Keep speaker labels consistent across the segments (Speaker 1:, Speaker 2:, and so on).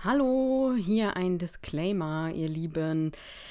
Speaker 1: Hallo, hier ein Disclaimer, ihr Lieben.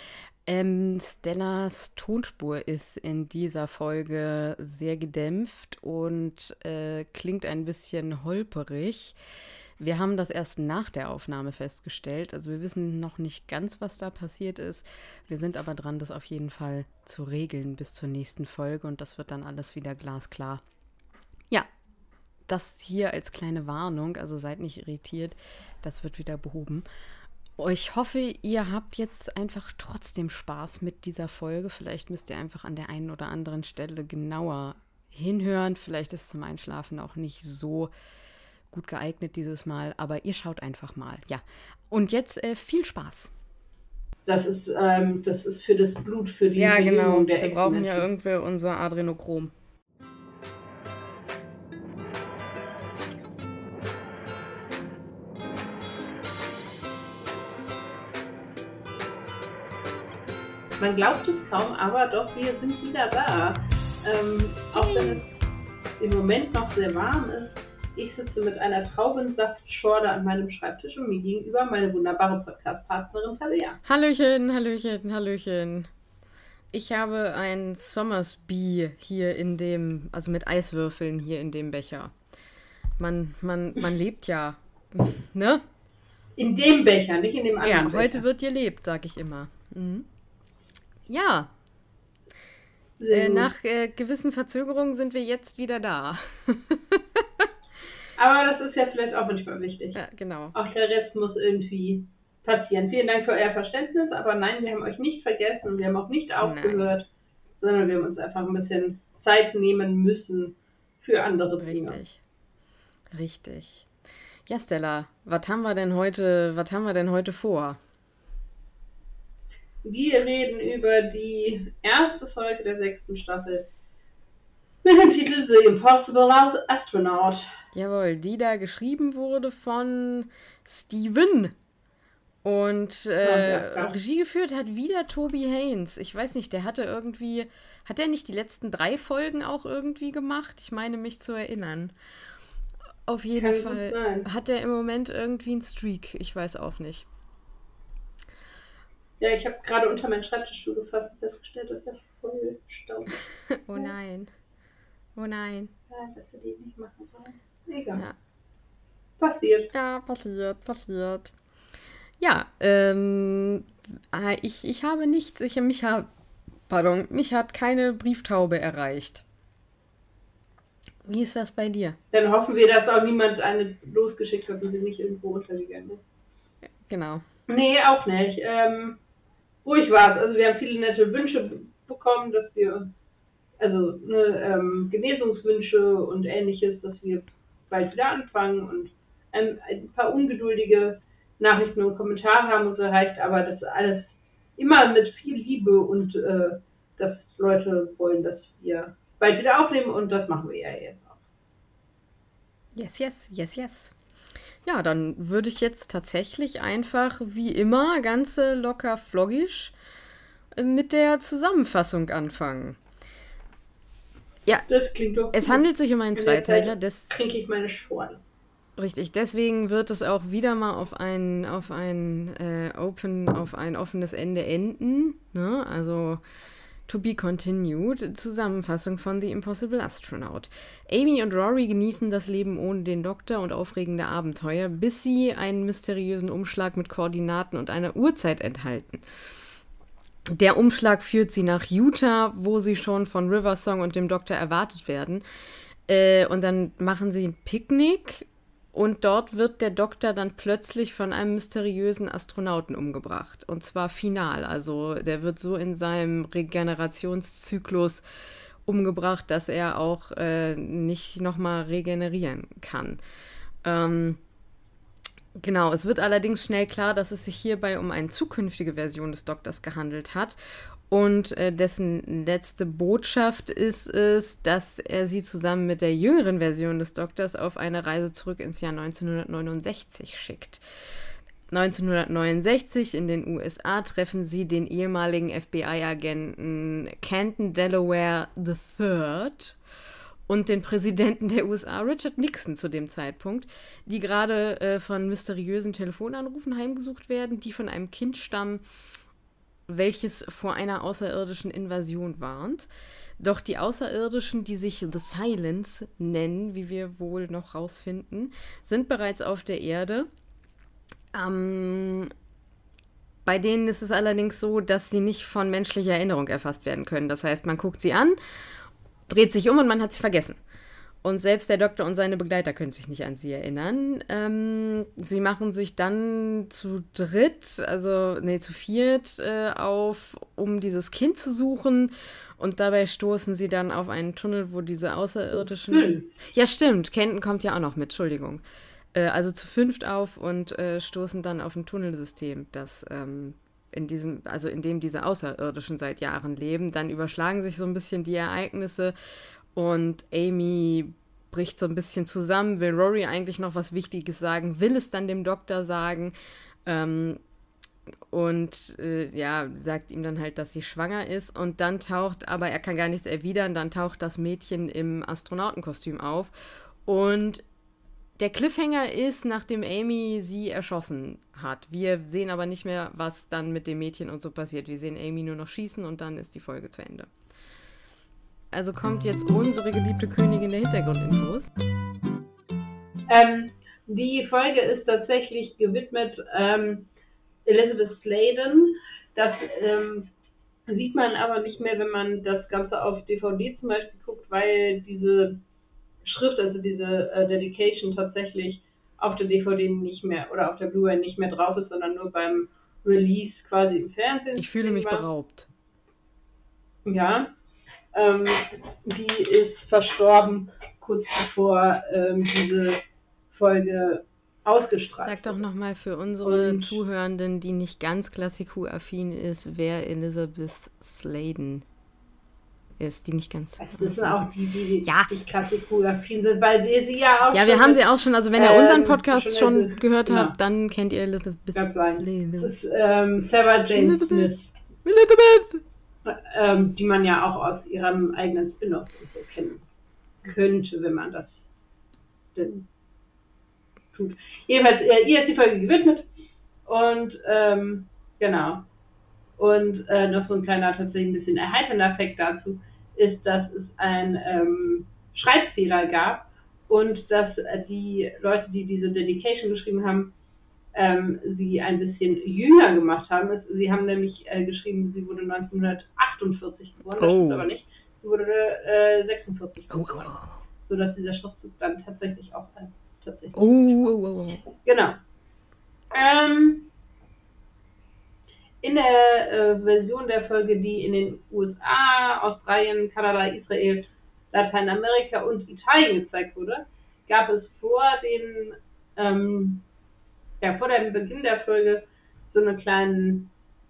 Speaker 1: Stellas Tonspur ist in dieser Folge sehr gedämpft und klingt ein bisschen holperig. Wir haben das erst nach der Aufnahme festgestellt. Also wir wissen noch nicht ganz, was da passiert ist. Wir sind aber dran, das auf jeden Fall zu regeln bis zur nächsten Folge und das wird dann alles wieder glasklar. Ja, das hier als kleine Warnung, also seid nicht irritiert, das wird wieder behoben. Ich hoffe, ihr habt jetzt einfach trotzdem Spaß mit dieser Folge. Vielleicht müsst ihr einfach an der einen oder anderen Stelle genauer hinhören. Vielleicht ist zum Einschlafen auch nicht so gut geeignet dieses Mal, aber ihr schaut einfach mal. Ja, und jetzt viel Spaß.
Speaker 2: Das ist für das Blut, für die
Speaker 1: Ja, genau.
Speaker 2: Bewegung der
Speaker 1: Wir brauchen ja
Speaker 2: Echsenmenschen.
Speaker 1: irgendwie unser Adrenochrom.
Speaker 2: Man glaubt es kaum, aber doch, wir sind wieder da. Auch wenn es im Moment noch sehr warm ist, ich sitze mit einer Traubensaftschorle an meinem Schreibtisch und mir gegenüber meine wunderbare Podcast-Partnerin Tabea.
Speaker 1: Hallöchen, Hallöchen, Hallöchen. Ich habe ein Somersby hier in dem, also mit Eiswürfeln hier in dem Becher. Man lebt ja, ne?
Speaker 2: In dem Becher, nicht in dem anderen
Speaker 1: Ja,
Speaker 2: Becher.
Speaker 1: heute wird gelebt, sag ich immer. Mhm. Ja,
Speaker 2: Sehr gut.
Speaker 1: nach gewissen Verzögerungen sind wir jetzt wieder da.
Speaker 2: Aber das ist ja vielleicht auch manchmal wichtig.
Speaker 1: Ja, genau.
Speaker 2: Auch der Rest muss irgendwie passieren. Vielen Dank für euer Verständnis, aber nein, wir haben euch nicht vergessen und wir haben auch nicht aufgehört, sondern wir haben uns einfach ein bisschen Zeit nehmen müssen für andere Dinge.
Speaker 1: Richtig. Richtig. Ja, Stella, was haben wir denn heute vor?
Speaker 2: Wir reden über die erste Folge der 6. Staffel mit dem Titel The Impossible Astronaut.
Speaker 1: Jawohl, die da geschrieben wurde von Steven. Und Regie geführt hat wieder Toby Haynes. Ich weiß nicht, hat er nicht die letzten 3 Folgen auch irgendwie gemacht? Ich meine mich zu erinnern. Auf jeden Fall hat er im Moment irgendwie einen Streak. Ich weiß auch nicht.
Speaker 2: Ja, ich habe gerade unter meinen Schreibtischstuhl gefasst und festgestellt, dass der voll Staub ist.
Speaker 1: Oh nein. Oh nein.
Speaker 2: Ja, dass wir die nicht machen sollen. Egal.
Speaker 1: Ja.
Speaker 2: Passiert.
Speaker 1: Ja, passiert. Ja, ich habe nichts, mich hat keine Brieftaube erreicht. Wie ist das bei dir?
Speaker 2: Dann hoffen wir, dass auch niemand eine losgeschickt hat, die sie nicht irgendwo untergegangen ist.
Speaker 1: Genau.
Speaker 2: Nee, auch nicht. Ruhig war's. Also wir haben viele nette Wünsche bekommen, dass wir, also Genesungswünsche und ähnliches, dass wir bald wieder anfangen und ein paar ungeduldige Nachrichten und Kommentare haben uns erreicht, aber das alles immer mit viel Liebe und dass Leute wollen, dass wir bald wieder aufnehmen und das machen wir ja jetzt auch.
Speaker 1: Yes. Ja, dann würde ich jetzt tatsächlich einfach wie immer ganz locker floggisch mit der Zusammenfassung anfangen. Ja,
Speaker 2: das klingt doch
Speaker 1: es
Speaker 2: gut.
Speaker 1: handelt sich um einen Zweiteiler.
Speaker 2: Trinke ich meine Schorle.
Speaker 1: Richtig, deswegen wird es auch wieder mal auf ein offenes Ende enden. Ne? Also to be continued. Zusammenfassung von The Impossible Astronaut. Amy und Rory genießen das Leben ohne den Doktor und aufregende Abenteuer, bis sie einen mysteriösen Umschlag mit Koordinaten und einer Uhrzeit enthalten. Der Umschlag führt sie nach Utah, wo sie schon von Riversong und dem Doktor erwartet werden. Und dann machen sie ein Picknick. Und dort wird der Doktor dann plötzlich von einem mysteriösen Astronauten umgebracht. Und zwar final. Also der wird so in seinem Regenerationszyklus umgebracht, dass er auch nicht nochmal regenerieren kann. Genau, es wird allerdings schnell klar, dass es sich hierbei um eine zukünftige Version des Doktors gehandelt hat. Und dessen letzte Botschaft ist es, dass er sie zusammen mit der jüngeren Version des Doktors auf eine Reise zurück ins Jahr 1969 schickt. 1969 in den USA treffen sie den ehemaligen FBI-Agenten Canton Delaware III und den Präsidenten der USA, Richard Nixon, zu dem Zeitpunkt, die gerade von mysteriösen Telefonanrufen heimgesucht werden, die von einem Kind stammen, welches vor einer außerirdischen Invasion warnt. Doch die Außerirdischen, die sich The Silence nennen, wie wir wohl noch rausfinden, sind bereits auf der Erde. Bei denen ist es allerdings so, dass sie nicht von menschlicher Erinnerung erfasst werden können. Das heißt, man guckt sie an, dreht sich um und man hat sie vergessen. Und selbst der Doktor und seine Begleiter können sich nicht an sie erinnern. Sie machen sich dann zu viert auf, um dieses Kind zu suchen. Und dabei stoßen sie dann auf einen Tunnel, wo diese Außerirdischen... Ja, stimmt. Kenton kommt ja auch noch mit, Entschuldigung. Also zu 5 auf und stoßen dann auf ein Tunnelsystem, das in dem diese Außerirdischen seit Jahren leben. Dann überschlagen sich so ein bisschen die Ereignisse und Amy bricht so ein bisschen zusammen, will Rory eigentlich noch was Wichtiges sagen, will es dann dem Doktor sagen sagt ihm dann halt, dass sie schwanger ist und dann aber er kann gar nichts erwidern, dann taucht das Mädchen im Astronautenkostüm auf und der Cliffhanger ist, nachdem Amy sie erschossen hat. Wir sehen aber nicht mehr, was dann mit dem Mädchen und so passiert. Wir sehen Amy nur noch schießen und dann ist die Folge zu Ende. Also kommt jetzt unsere geliebte Königin der Hintergrundinfos.
Speaker 2: Die Folge ist tatsächlich gewidmet Elizabeth Sladen. Das sieht man aber nicht mehr, wenn man das Ganze auf DVD zum Beispiel guckt, weil diese Schrift, also diese Dedication tatsächlich auf der DVD nicht mehr oder auf der Blu-ray nicht mehr drauf ist, sondern nur beim Release quasi im Fernsehen.
Speaker 1: Ich fühle mich beraubt.
Speaker 2: Ja. Die ist verstorben, kurz bevor diese Folge ausgestrahlt
Speaker 1: Sag doch nochmal für unsere Zuhörenden, die nicht ganz Klassiku-affin ist, wer Elizabeth Sladen ist, die nicht ganz...
Speaker 2: Das sind auch die nicht Klassiku-affin sind, weil sie ja auch...
Speaker 1: Ja, wir haben sie auch schon, also wenn ihr unseren Podcast schon gehört habt, dann kennt ihr Elizabeth
Speaker 2: Sladen. Das ist Sarah Jane Smith.
Speaker 1: Elizabeth!
Speaker 2: Die man ja auch aus ihrem eigenen Spin-off so kennen könnte, wenn man das denn tut. Jedenfalls, ihr ist die Folge gewidmet und genau. Und noch so ein kleiner, tatsächlich ein bisschen erheiternder Effekt dazu ist, dass es einen Schreibfehler gab und dass die Leute, die diese Dedication geschrieben haben, sie ein bisschen jünger gemacht haben. Sie haben nämlich geschrieben, sie wurde 1948 geboren, das ist aber nicht. Sie wurde 46 geboren. Sodass dieser Schriftzug dann tatsächlich auch Genau. In der Version der Folge, die in den USA, Australien, Kanada, Israel, Lateinamerika und Italien gezeigt wurde, gab es vor dem Beginn der Folge so einen kleinen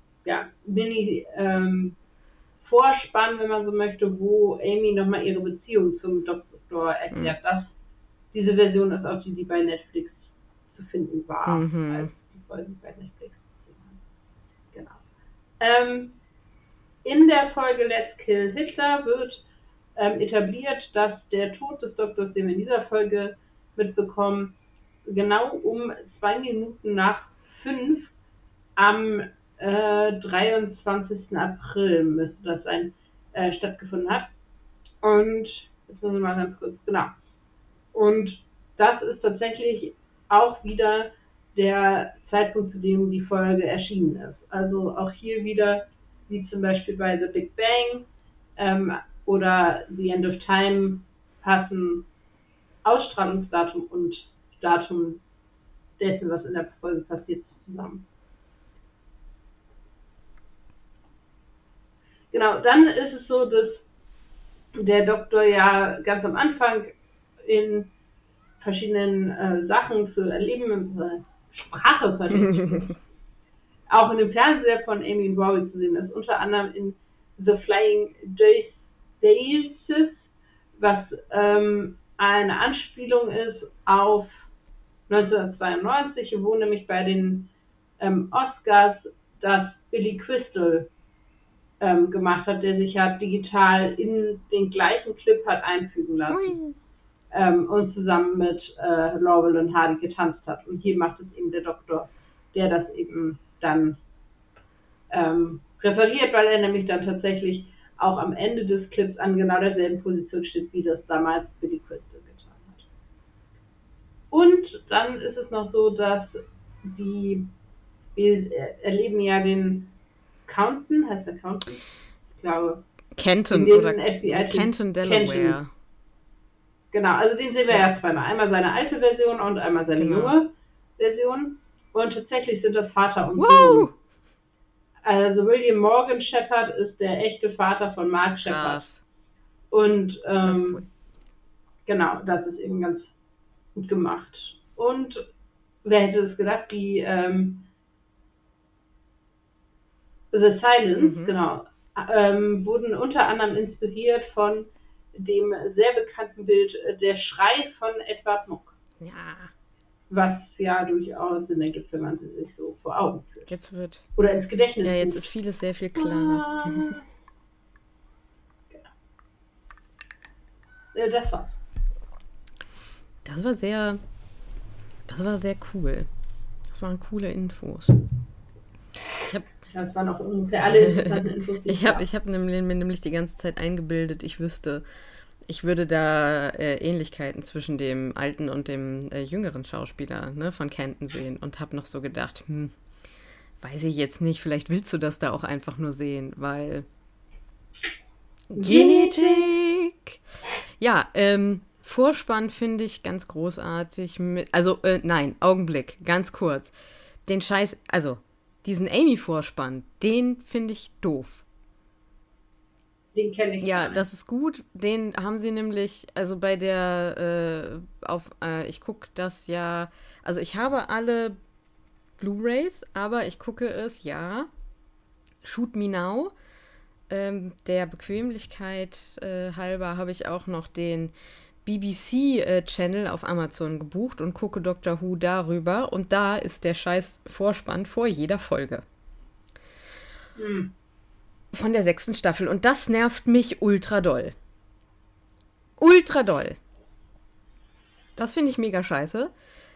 Speaker 2: Mini-Vorspann, wenn man so möchte, wo Amy nochmal ihre Beziehung zum Doktor erklärt. Diese Version ist auch die bei Netflix zu finden war, als die Folgen bei Netflix zu finden waren. Genau. In der Folge Let's Kill Hitler wird etabliert, dass der Tod des Doktors, den wir in dieser Folge mitbekommen, genau um 2 Minuten nach 5 am 23. April müsste das sein, stattgefunden hat. Und jetzt müssen wir mal ganz kurz, genau. Und das ist tatsächlich auch wieder der Zeitpunkt, zu dem die Folge erschienen ist. Also auch hier wieder, wie zum Beispiel bei The Big Bang oder The End of Time, passen Ausstrahlungsdatum und Datum dessen, was in der Folge passiert, zusammen. Genau, dann ist es so, dass der Doktor ja ganz am Anfang in verschiedenen Sachen zu erleben, Sprache verliert, auch in dem Fernseher von Amy und Rory zu sehen ist, unter anderem in The Flying Daisies, was eine Anspielung ist auf 1992, wo nämlich bei den Oscars das Billy Crystal gemacht hat, der sich ja digital in den gleichen Clip hat einfügen lassen. Und zusammen mit Laurel und Hardy getanzt hat. Und hier macht es eben der Doktor, der das eben dann referiert, weil er nämlich dann tatsächlich auch am Ende des Clips an genau derselben Position steht, wie das damals Billy Crystal getan hat. Und dann ist es noch so, dass wir erleben ja den Counton, heißt der Counton? Ich glaube.
Speaker 1: Kenton oder Kenton Delaware. Kenton.
Speaker 2: Genau, also den sehen wir ja zweimal. Einmal seine alte Version und einmal seine junge Version. Und tatsächlich sind das Vater und Sohn. Also William Morgan Shepherd ist der echte Vater von Mark Shepherd. Und cool. Genau, das ist eben ganz gut gemacht. Und wer hätte es gedacht, die The Silence, genau, wurden unter anderem inspiriert von dem sehr bekannten Bild Der Schrei von Edvard Munch.
Speaker 1: Ja.
Speaker 2: Was ja durchaus Sinn ergibt, wenn man sie sich so vor Augen führt.
Speaker 1: Jetzt wird.
Speaker 2: Oder ins Gedächtnis.
Speaker 1: Ja, jetzt ist vieles sehr viel klarer.
Speaker 2: Das war's.
Speaker 1: Das war sehr cool. Das waren coole Infos.
Speaker 2: Das waren auch ungefähr alle interessanten Infos.
Speaker 1: Ich hab mir nämlich die ganze Zeit eingebildet, ich würde da Ähnlichkeiten zwischen dem alten und dem jüngeren Schauspieler, ne, von Kenton sehen und habe noch so gedacht, weiß ich jetzt nicht, vielleicht willst du das da auch einfach nur sehen, weil Genetik! Ja, Vorspann finde ich ganz großartig. Nein, Augenblick, ganz kurz. Diesen Amy-Vorspann, den finde ich doof.
Speaker 2: Den kenne ich.
Speaker 1: Ja, das ist gut. Den haben sie nämlich, also bei der, ich gucke das ja, also ich habe alle Blu-rays, aber ich gucke es, Shoot Me Now. Der Bequemlichkeit halber habe ich auch noch den BBC-Channel auf Amazon gebucht und gucke Doctor Who darüber. Und da ist der scheiß Vorspann vor jeder Folge. Von der 6. Staffel. Und das nervt mich ultra doll. Ultra doll. Das finde ich mega scheiße.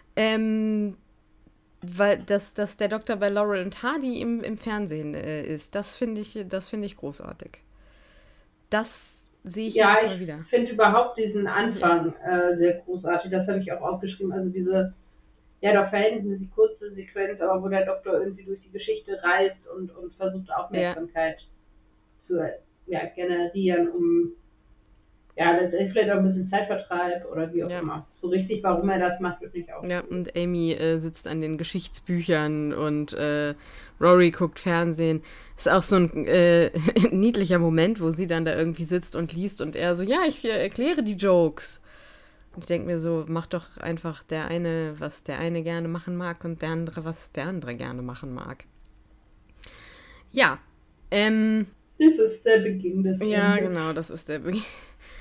Speaker 1: Weil dass der Doktor bei Laurel und Hardy im Fernsehen ist, das finde ich großartig. Das sehe ich jetzt mal wieder.
Speaker 2: Ich finde überhaupt diesen Anfang sehr großartig. Das habe ich auch aufgeschrieben. Also diese, doch verhältnismäßig kurze Sequenz, aber wo der Doktor irgendwie durch die Geschichte reist und versucht Aufmerksamkeit zu generieren, um letztendlich vielleicht auch ein bisschen Zeitvertreib oder wie auch immer. So richtig, warum er das macht, wird nicht auch.
Speaker 1: Ja, und Amy sitzt an den Geschichtsbüchern und Rory guckt Fernsehen. Ist auch so ein niedlicher Moment, wo sie dann da irgendwie sitzt und liest und er so, ich erkläre die Jokes. Und ich denke mir so, mach doch einfach der eine, was der eine gerne machen mag und der andere, was der andere gerne machen mag. Ja,
Speaker 2: das ist der Beginn des Films.
Speaker 1: Ja, genau, das ist der Beginn.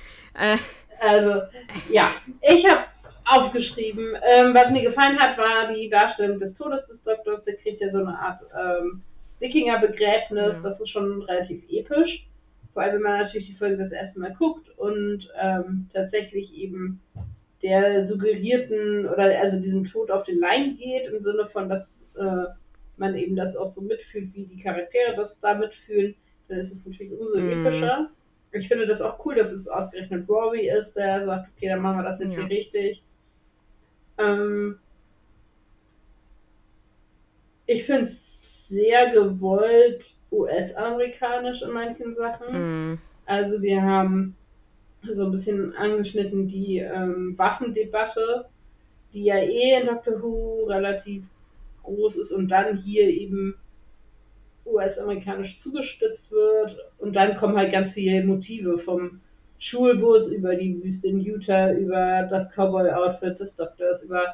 Speaker 2: Ich habe aufgeschrieben, was mir gefallen hat, war die Darstellung des Todes des Doktors. Der kriegt ja so eine Art Wikinger-Begräbnis, das ist schon relativ episch. Vor allem, wenn man natürlich die Folge das erste Mal guckt und tatsächlich eben der suggerierten also diesem Tod auf den Leim geht, im Sinne von, dass man eben das auch so mitfühlt, wie die Charaktere das da mitfühlen, dann ist es natürlich umso epischer. Ich finde das auch cool, dass es ausgerechnet Rory ist, der sagt, okay, dann machen wir das jetzt hier richtig. Ich finde es sehr gewollt US-amerikanisch in manchen Sachen. Also wir haben so ein bisschen angeschnitten die Waffendebatte, die ja in Doctor Who relativ groß ist und dann hier eben US-amerikanisch zugespitzt wird und dann kommen halt ganz viele Motive vom Schulbus über die Wüste in Utah, über das Cowboy-Outfit des Doktors, über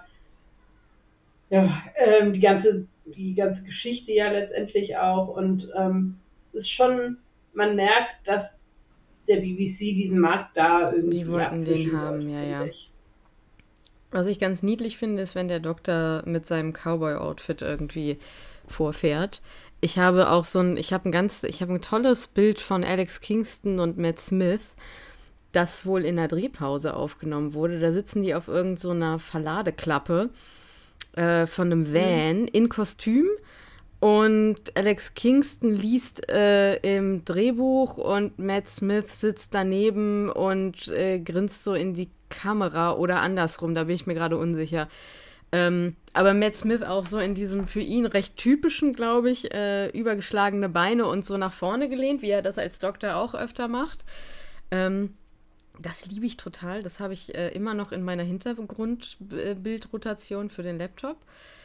Speaker 2: die ganze Geschichte ja letztendlich auch und es ist schon, man merkt, dass der BBC diesen Markt da irgendwie
Speaker 1: die wollten den haben, Was ich ganz niedlich finde, ist, wenn der Doktor mit seinem Cowboy-Outfit irgendwie vorfährt. Ich habe auch ich habe ein tolles Bild von Alex Kingston und Matt Smith, das wohl in der Drehpause aufgenommen wurde. Da sitzen die auf irgend so einer Verladeklappe von einem
Speaker 2: Mhm.
Speaker 1: Van in Kostüm. Und Alex Kingston liest im Drehbuch und Matt Smith sitzt daneben und grinst so in die Kamera oder andersrum, da bin ich mir gerade unsicher. Aber Matt Smith auch so in diesem für ihn recht typischen, glaube ich, übergeschlagene Beine und so nach vorne gelehnt, wie er das als Doktor auch öfter macht. Ähm, Das liebe ich total. Das habe ich immer noch in meiner Hintergrundbildrotation für den Laptop.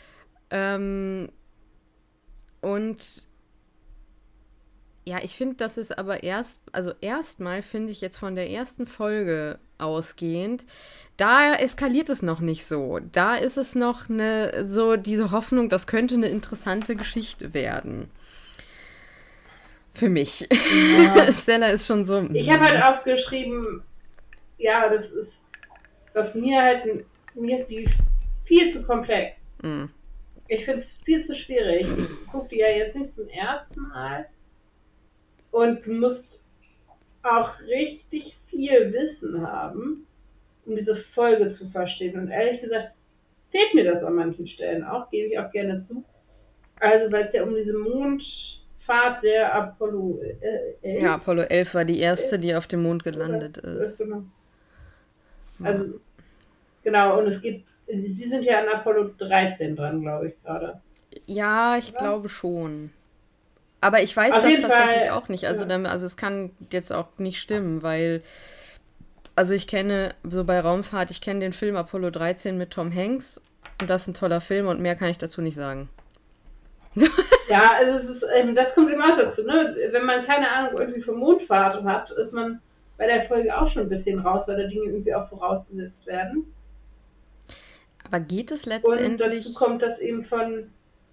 Speaker 1: Ähm, und ja, ich finde, das ist aber also erstmal finde ich jetzt von der ersten Folge ausgehend, da eskaliert es noch nicht so. Da ist es noch so diese Hoffnung, das könnte eine interessante Geschichte werden. Für mich.
Speaker 2: Ja.
Speaker 1: Stella ist schon so.
Speaker 2: Ich habe halt aufgeschrieben, ja, das ist, was mir ist die viel zu komplex.
Speaker 1: Mm,
Speaker 2: Ich finde es viel zu schwierig. Ich gucke die ja jetzt nicht zum ersten Mal und du musst auch richtig viel Wissen haben, um diese Folge zu verstehen. Und ehrlich gesagt, fehlt mir das an manchen Stellen auch, gebe ich auch gerne zu. Also, weil es ja um diese Mondfahrt der Apollo
Speaker 1: ja,
Speaker 2: 11,
Speaker 1: Apollo 11 war die erste,
Speaker 2: 11
Speaker 1: die auf dem Mond
Speaker 2: oder
Speaker 1: gelandet
Speaker 2: 12,
Speaker 1: ist.
Speaker 2: genau.
Speaker 1: Ja,
Speaker 2: Also, genau, und sie sind ja an Apollo 13 dran, glaube ich, gerade.
Speaker 1: ja, ich
Speaker 2: Oder?
Speaker 1: glaube schon. Aber ich weiß
Speaker 2: Auf
Speaker 1: das
Speaker 2: jeden
Speaker 1: tatsächlich
Speaker 2: Fall,
Speaker 1: auch nicht. Also es kann jetzt auch nicht stimmen, weil, also ich kenne, so bei Raumfahrt, ich kenne den Film Apollo 13 mit Tom Hanks und das ist ein toller Film und mehr kann ich dazu nicht sagen.
Speaker 2: ja, also es ist, das kommt immer dazu, ne? Wenn man keine Ahnung irgendwie von Mondfahrt hat, ist man bei der Folge auch schon ein bisschen raus, weil da Dinge irgendwie auch vorausgesetzt werden.
Speaker 1: Aber geht es
Speaker 2: Und dazu
Speaker 1: letztendlich,
Speaker 2: kommt das eben von,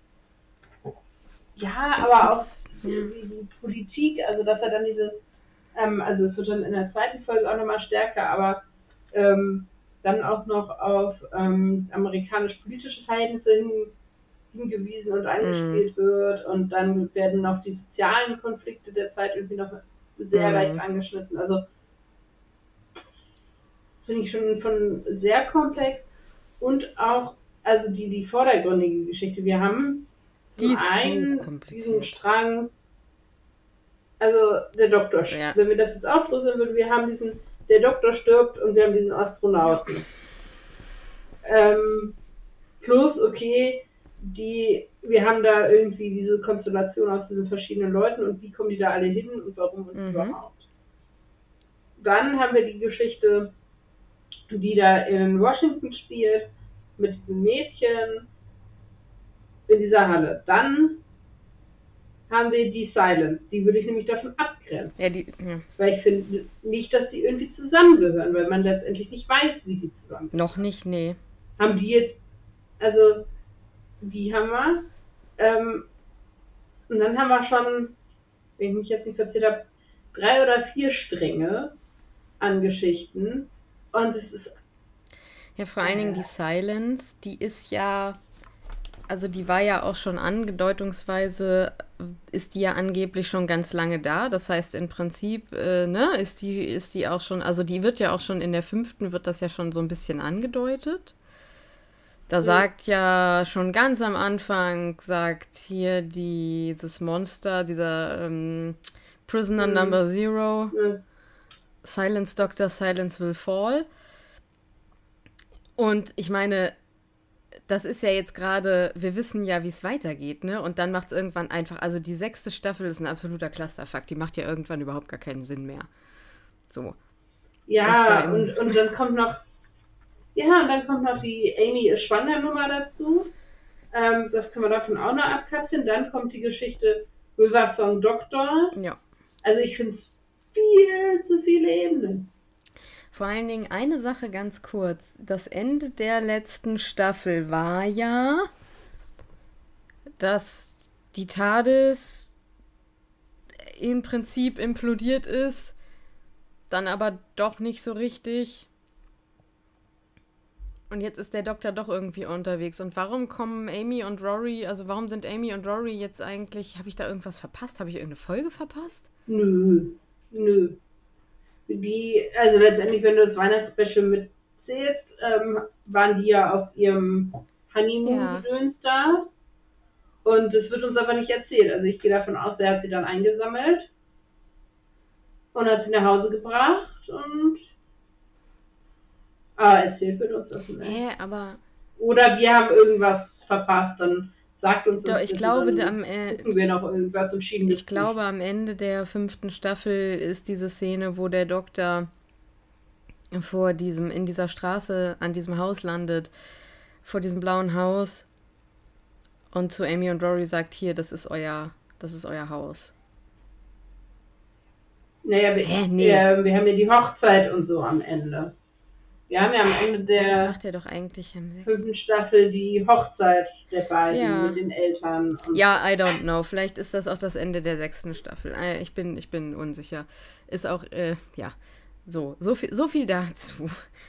Speaker 2: ja,
Speaker 1: geht
Speaker 2: aber auch
Speaker 1: es, ja.
Speaker 2: die Politik, also dass er dann diese, also es wird dann in der zweiten Folge auch nochmal stärker, aber dann auch noch auf amerikanisch-politische Verhältnisse hingewiesen und
Speaker 1: Mm,
Speaker 2: angespielt wird und dann werden noch die sozialen Konflikte der Zeit irgendwie noch sehr leicht
Speaker 1: mm,
Speaker 2: angeschnitten. Also finde ich schon von sehr komplex und auch, also die vordergründige Geschichte. Wir haben zum
Speaker 1: die ist
Speaker 2: einen diesen
Speaker 1: hochkompliziert.
Speaker 2: Strang, also der Doktor,
Speaker 1: Ja.
Speaker 2: wenn wir das jetzt aufdröseln würden, wir haben der Doktor stirbt und wir haben diesen
Speaker 1: Ja.
Speaker 2: Astronauten. Ähm, plus, okay, wir haben da irgendwie diese Konstellation aus diesen verschiedenen Leuten und wie kommen die da alle hin und warum und
Speaker 1: Mhm.
Speaker 2: überhaupt. Dann haben wir die Geschichte, die da in Washington spielt, mit diesem Mädchen in dieser Halle. Dann haben wir die Silence, die würde ich nämlich davon abgrenzen.
Speaker 1: Ja, ja.
Speaker 2: Weil ich finde nicht, dass die irgendwie zusammengehören, weil man letztendlich nicht weiß, wie die
Speaker 1: Noch
Speaker 2: zusammengehören.
Speaker 1: nicht, nee.
Speaker 2: Haben die jetzt, also die haben wir, und dann haben wir schon, wenn ich mich jetzt nicht verzählt habe, 3 oder 4 Stränge an Geschichten. Und es ist,
Speaker 1: Ja, vor allen Dingen die Silence, die ist ja, also die war ja auch schon angedeutungsweise, ist die ja angeblich schon ganz lange da. Das heißt, im Prinzip, ne, ist die auch schon, also die wird ja auch schon in der fünften, wird das ja schon so ein bisschen angedeutet. Da sagt ja schon ganz am Anfang, sagt hier dieses Monster, dieser Prisoner Number Zero, Silence Doctor, Silence will fall. Und ich meine, das ist ja jetzt gerade, wir wissen ja, wie es weitergeht, ne? Und dann macht es irgendwann einfach, also die sechste Staffel ist ein absoluter Clusterfuck, die macht ja irgendwann überhaupt gar keinen Sinn mehr. So. Und zwar
Speaker 2: ja,
Speaker 1: im,
Speaker 2: und dann kommt noch, ja, und dann kommt noch die Amy ist schwanger Nummer dazu. Das können wir davon auch noch abkapseln. Dann kommt die Geschichte River Song Doctor.
Speaker 1: ja.
Speaker 2: Also ich finde es viel zu viele Ebenen.
Speaker 1: Vor allen Dingen eine Sache ganz kurz. Das Ende der letzten Staffel war ja, dass die TARDIS im Prinzip implodiert ist, dann aber doch nicht so richtig. Und jetzt ist der Doktor doch irgendwie unterwegs. Und warum kommen Amy und Rory, also warum sind Amy und Rory jetzt eigentlich, habe ich da irgendwas verpasst? Habe ich irgendeine Folge verpasst?
Speaker 2: Nö, nö. Also letztendlich, wenn du das Weihnachtsspecial mitzählst, waren die ja auf ihrem Honeymoon-Gedöns da. Und das wird uns aber nicht erzählt. Also ich gehe davon aus, der hat sie dann eingesammelt und hat sie nach Hause gebracht und erzählt wird uns das nicht.
Speaker 1: Aber...
Speaker 2: Oder wir haben irgendwas verpasst, dann sagt uns
Speaker 1: das. Ich glaube,
Speaker 2: gucken wir noch irgendwas und schieben
Speaker 1: Ich glaube, am Ende der 5. Staffel ist diese Szene, wo der Doktor in dieser Straße an diesem Haus landet, vor diesem blauen Haus und zu Amy und Rory sagt, hier, das ist euer Haus.
Speaker 2: Naja, wir haben ja die Hochzeit und so am Ende. Wir haben ja am Ende der
Speaker 1: das macht er doch eigentlich im
Speaker 2: 5. Staffel die Hochzeit der beiden mit den Eltern. Und
Speaker 1: ja, I don't know. Vielleicht ist das auch das Ende der 6. Staffel. Ich bin unsicher. Ist auch, so viel dazu.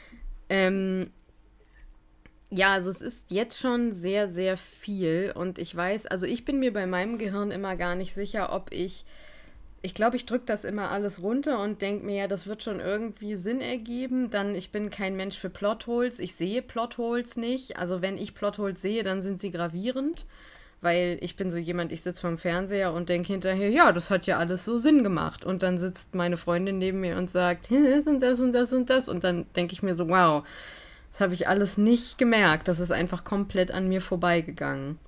Speaker 1: Ja, also es ist jetzt schon sehr, sehr viel und ich weiß, also ich bin mir bei meinem Gehirn immer gar nicht sicher, ob ich glaube, ich drücke das immer alles runter und denke mir, ja, das wird schon irgendwie Sinn ergeben. Dann, ich bin kein Mensch für Plotholes. Ich sehe Plotholes nicht. Also wenn ich Plotholes sehe, dann sind sie gravierend. Weil ich bin so jemand, ich sitze vorm Fernseher und denke hinterher, ja, das hat ja alles so Sinn gemacht. Und dann sitzt meine Freundin neben mir und sagt, das und das und das und das. Und dann denke ich mir so, wow, das habe ich alles nicht gemerkt. Das ist einfach komplett an mir vorbeigegangen.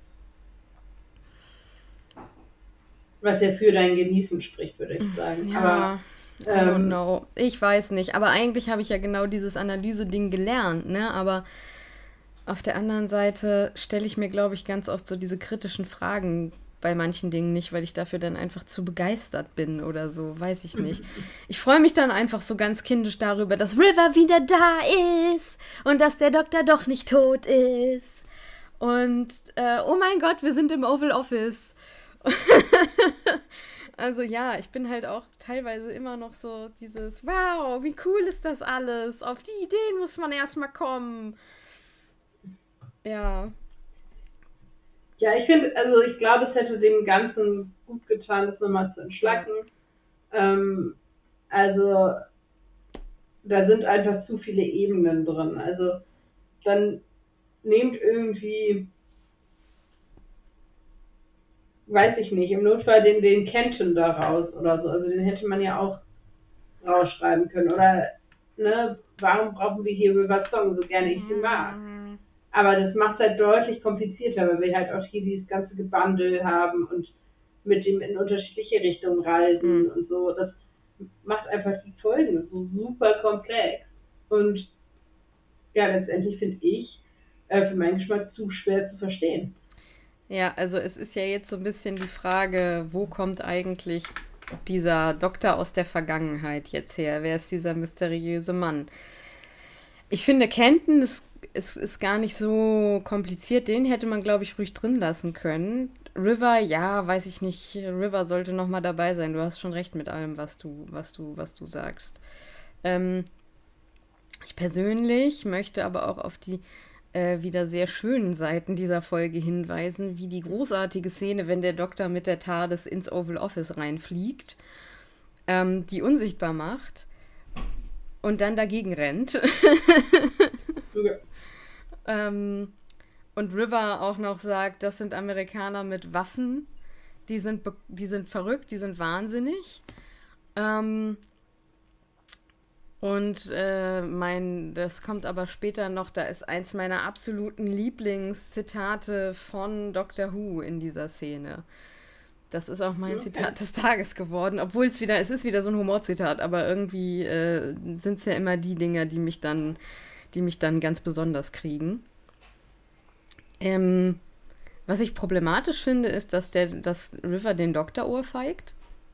Speaker 2: Was ja für dein Genießen spricht, würde ich sagen.
Speaker 1: Ja,
Speaker 2: aber
Speaker 1: I don't know. Ich weiß nicht. Aber eigentlich habe ich ja genau dieses Analyse-Ding gelernt, ne? Aber auf der anderen Seite stelle ich mir, glaube ich, ganz oft so diese kritischen Fragen bei manchen Dingen nicht, weil ich dafür dann einfach zu begeistert bin oder so. Weiß ich nicht. Ich freue mich dann einfach so ganz kindisch darüber, dass River wieder da ist und dass der Doktor doch nicht tot ist. Und, oh mein Gott, wir sind im Oval Office. Also ja, ich bin halt auch teilweise immer noch so dieses, wow, wie cool ist das alles? Auf die Ideen muss man erstmal kommen. Ja.
Speaker 2: Ja, ich glaube, es hätte dem Ganzen gut getan, das nochmal zu entschlacken. Ja. Also, da sind einfach zu viele Ebenen drin. Also, dann nehmt irgendwie, weiß ich nicht, im Notfall den Kenton da raus oder so. Also den hätte man ja auch rausschreiben können. Oder, ne, warum brauchen wir hier River Song so gerne ich sie mag? Aber das macht es halt deutlich komplizierter, weil wir halt auch hier dieses ganze Gebundle haben und mit dem in unterschiedliche Richtungen reisen und so. Das macht einfach die Folgen so super komplex. Und ja, letztendlich finde ich für meinen Geschmack zu schwer zu verstehen.
Speaker 1: Ja, also es ist ja jetzt so ein bisschen die Frage, wo kommt eigentlich dieser Doktor aus der Vergangenheit jetzt her? Wer ist dieser mysteriöse Mann? Ich finde, Kenton ist gar nicht so kompliziert. Den hätte man, glaube ich, ruhig drin lassen können. River, ja, weiß ich nicht. River sollte noch mal dabei sein. Du hast schon recht mit allem, was du sagst. Ich persönlich möchte aber auch auf die wieder sehr schönen Seiten dieser Folge hinweisen, wie die großartige Szene, wenn der Doktor mit der TARDIS ins Oval Office reinfliegt, die unsichtbar macht und dann dagegen rennt. Und River auch noch sagt, das sind Amerikaner mit Waffen, die sind verrückt, die sind wahnsinnig. Das kommt aber später noch, da ist eins meiner absoluten Lieblingszitate von Doctor Who in dieser Szene. Das ist auch mein Zitat des Tages geworden, obwohl es ist wieder so ein Humorzitat, aber irgendwie sind es ja immer die Dinger, die mich dann ganz besonders kriegen. Was ich problematisch finde, ist, dass River den Doktor ohrfeigt.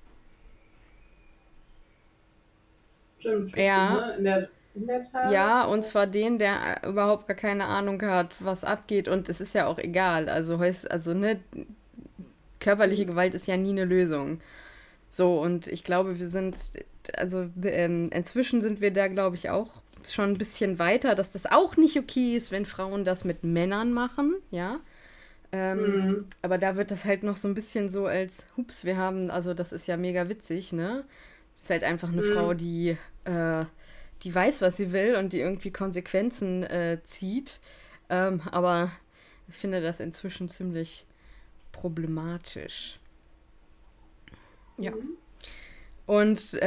Speaker 2: Stimmt.
Speaker 1: Ja.
Speaker 2: In der Tat.
Speaker 1: Ja, und zwar den, der überhaupt gar keine Ahnung hat, was abgeht. Und es ist ja auch egal. Also ne, körperliche Gewalt ist ja nie eine Lösung. So, und ich glaube, inzwischen sind wir da, glaube ich, auch schon ein bisschen weiter, dass das auch nicht okay ist, wenn Frauen das mit Männern machen, ja. Aber da wird das halt noch so ein bisschen so als, hups, wir haben, also das ist ja mega witzig, ne? Ist halt einfach eine Frau, die weiß, was sie will und die irgendwie Konsequenzen zieht. Aber ich finde das inzwischen ziemlich problematisch. Ja. Und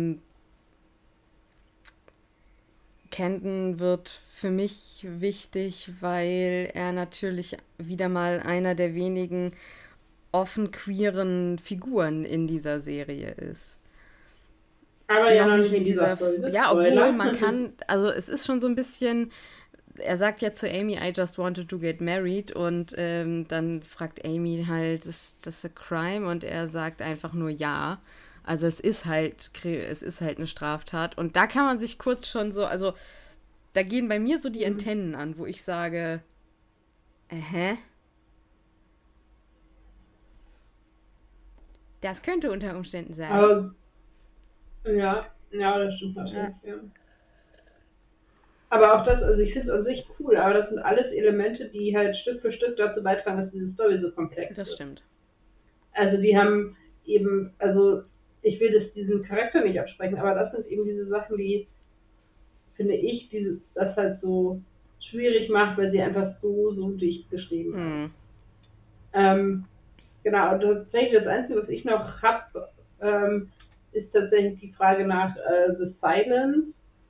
Speaker 1: Kenton wird für mich wichtig, weil er natürlich wieder mal einer der wenigen offen queeren Figuren in dieser Serie ist.
Speaker 2: Aber ja,
Speaker 1: Noch
Speaker 2: noch
Speaker 1: nicht
Speaker 2: nicht
Speaker 1: in
Speaker 2: in dieser
Speaker 1: dieser,
Speaker 2: Folge.
Speaker 1: ja, obwohl
Speaker 2: Spoiler.
Speaker 1: man kann, also es ist schon so ein bisschen, er sagt ja zu Amy, I just wanted to get married und dann fragt Amy halt, ist das a crime? Und er sagt einfach nur ja. Also es ist halt eine Straftat und da kann man sich kurz schon so, also da gehen bei mir so die Antennen an, wo ich sage, das könnte unter Umständen sein.
Speaker 2: Aber ja, das stimmt natürlich. Ja. Aber auch das, also ich finde es an sich cool, aber das sind alles Elemente, die halt Stück für Stück dazu beitragen, dass diese Story so komplex
Speaker 1: Das
Speaker 2: ist.
Speaker 1: stimmt.
Speaker 2: Also die haben eben, also ich will das diesen Charakter nicht absprechen, aber das sind eben diese Sachen, die, finde ich, das halt so schwierig macht, weil sie einfach so dicht geschrieben sind. Genau, und tatsächlich das Einzige, was ich noch habe, ist tatsächlich die Frage nach The Silence.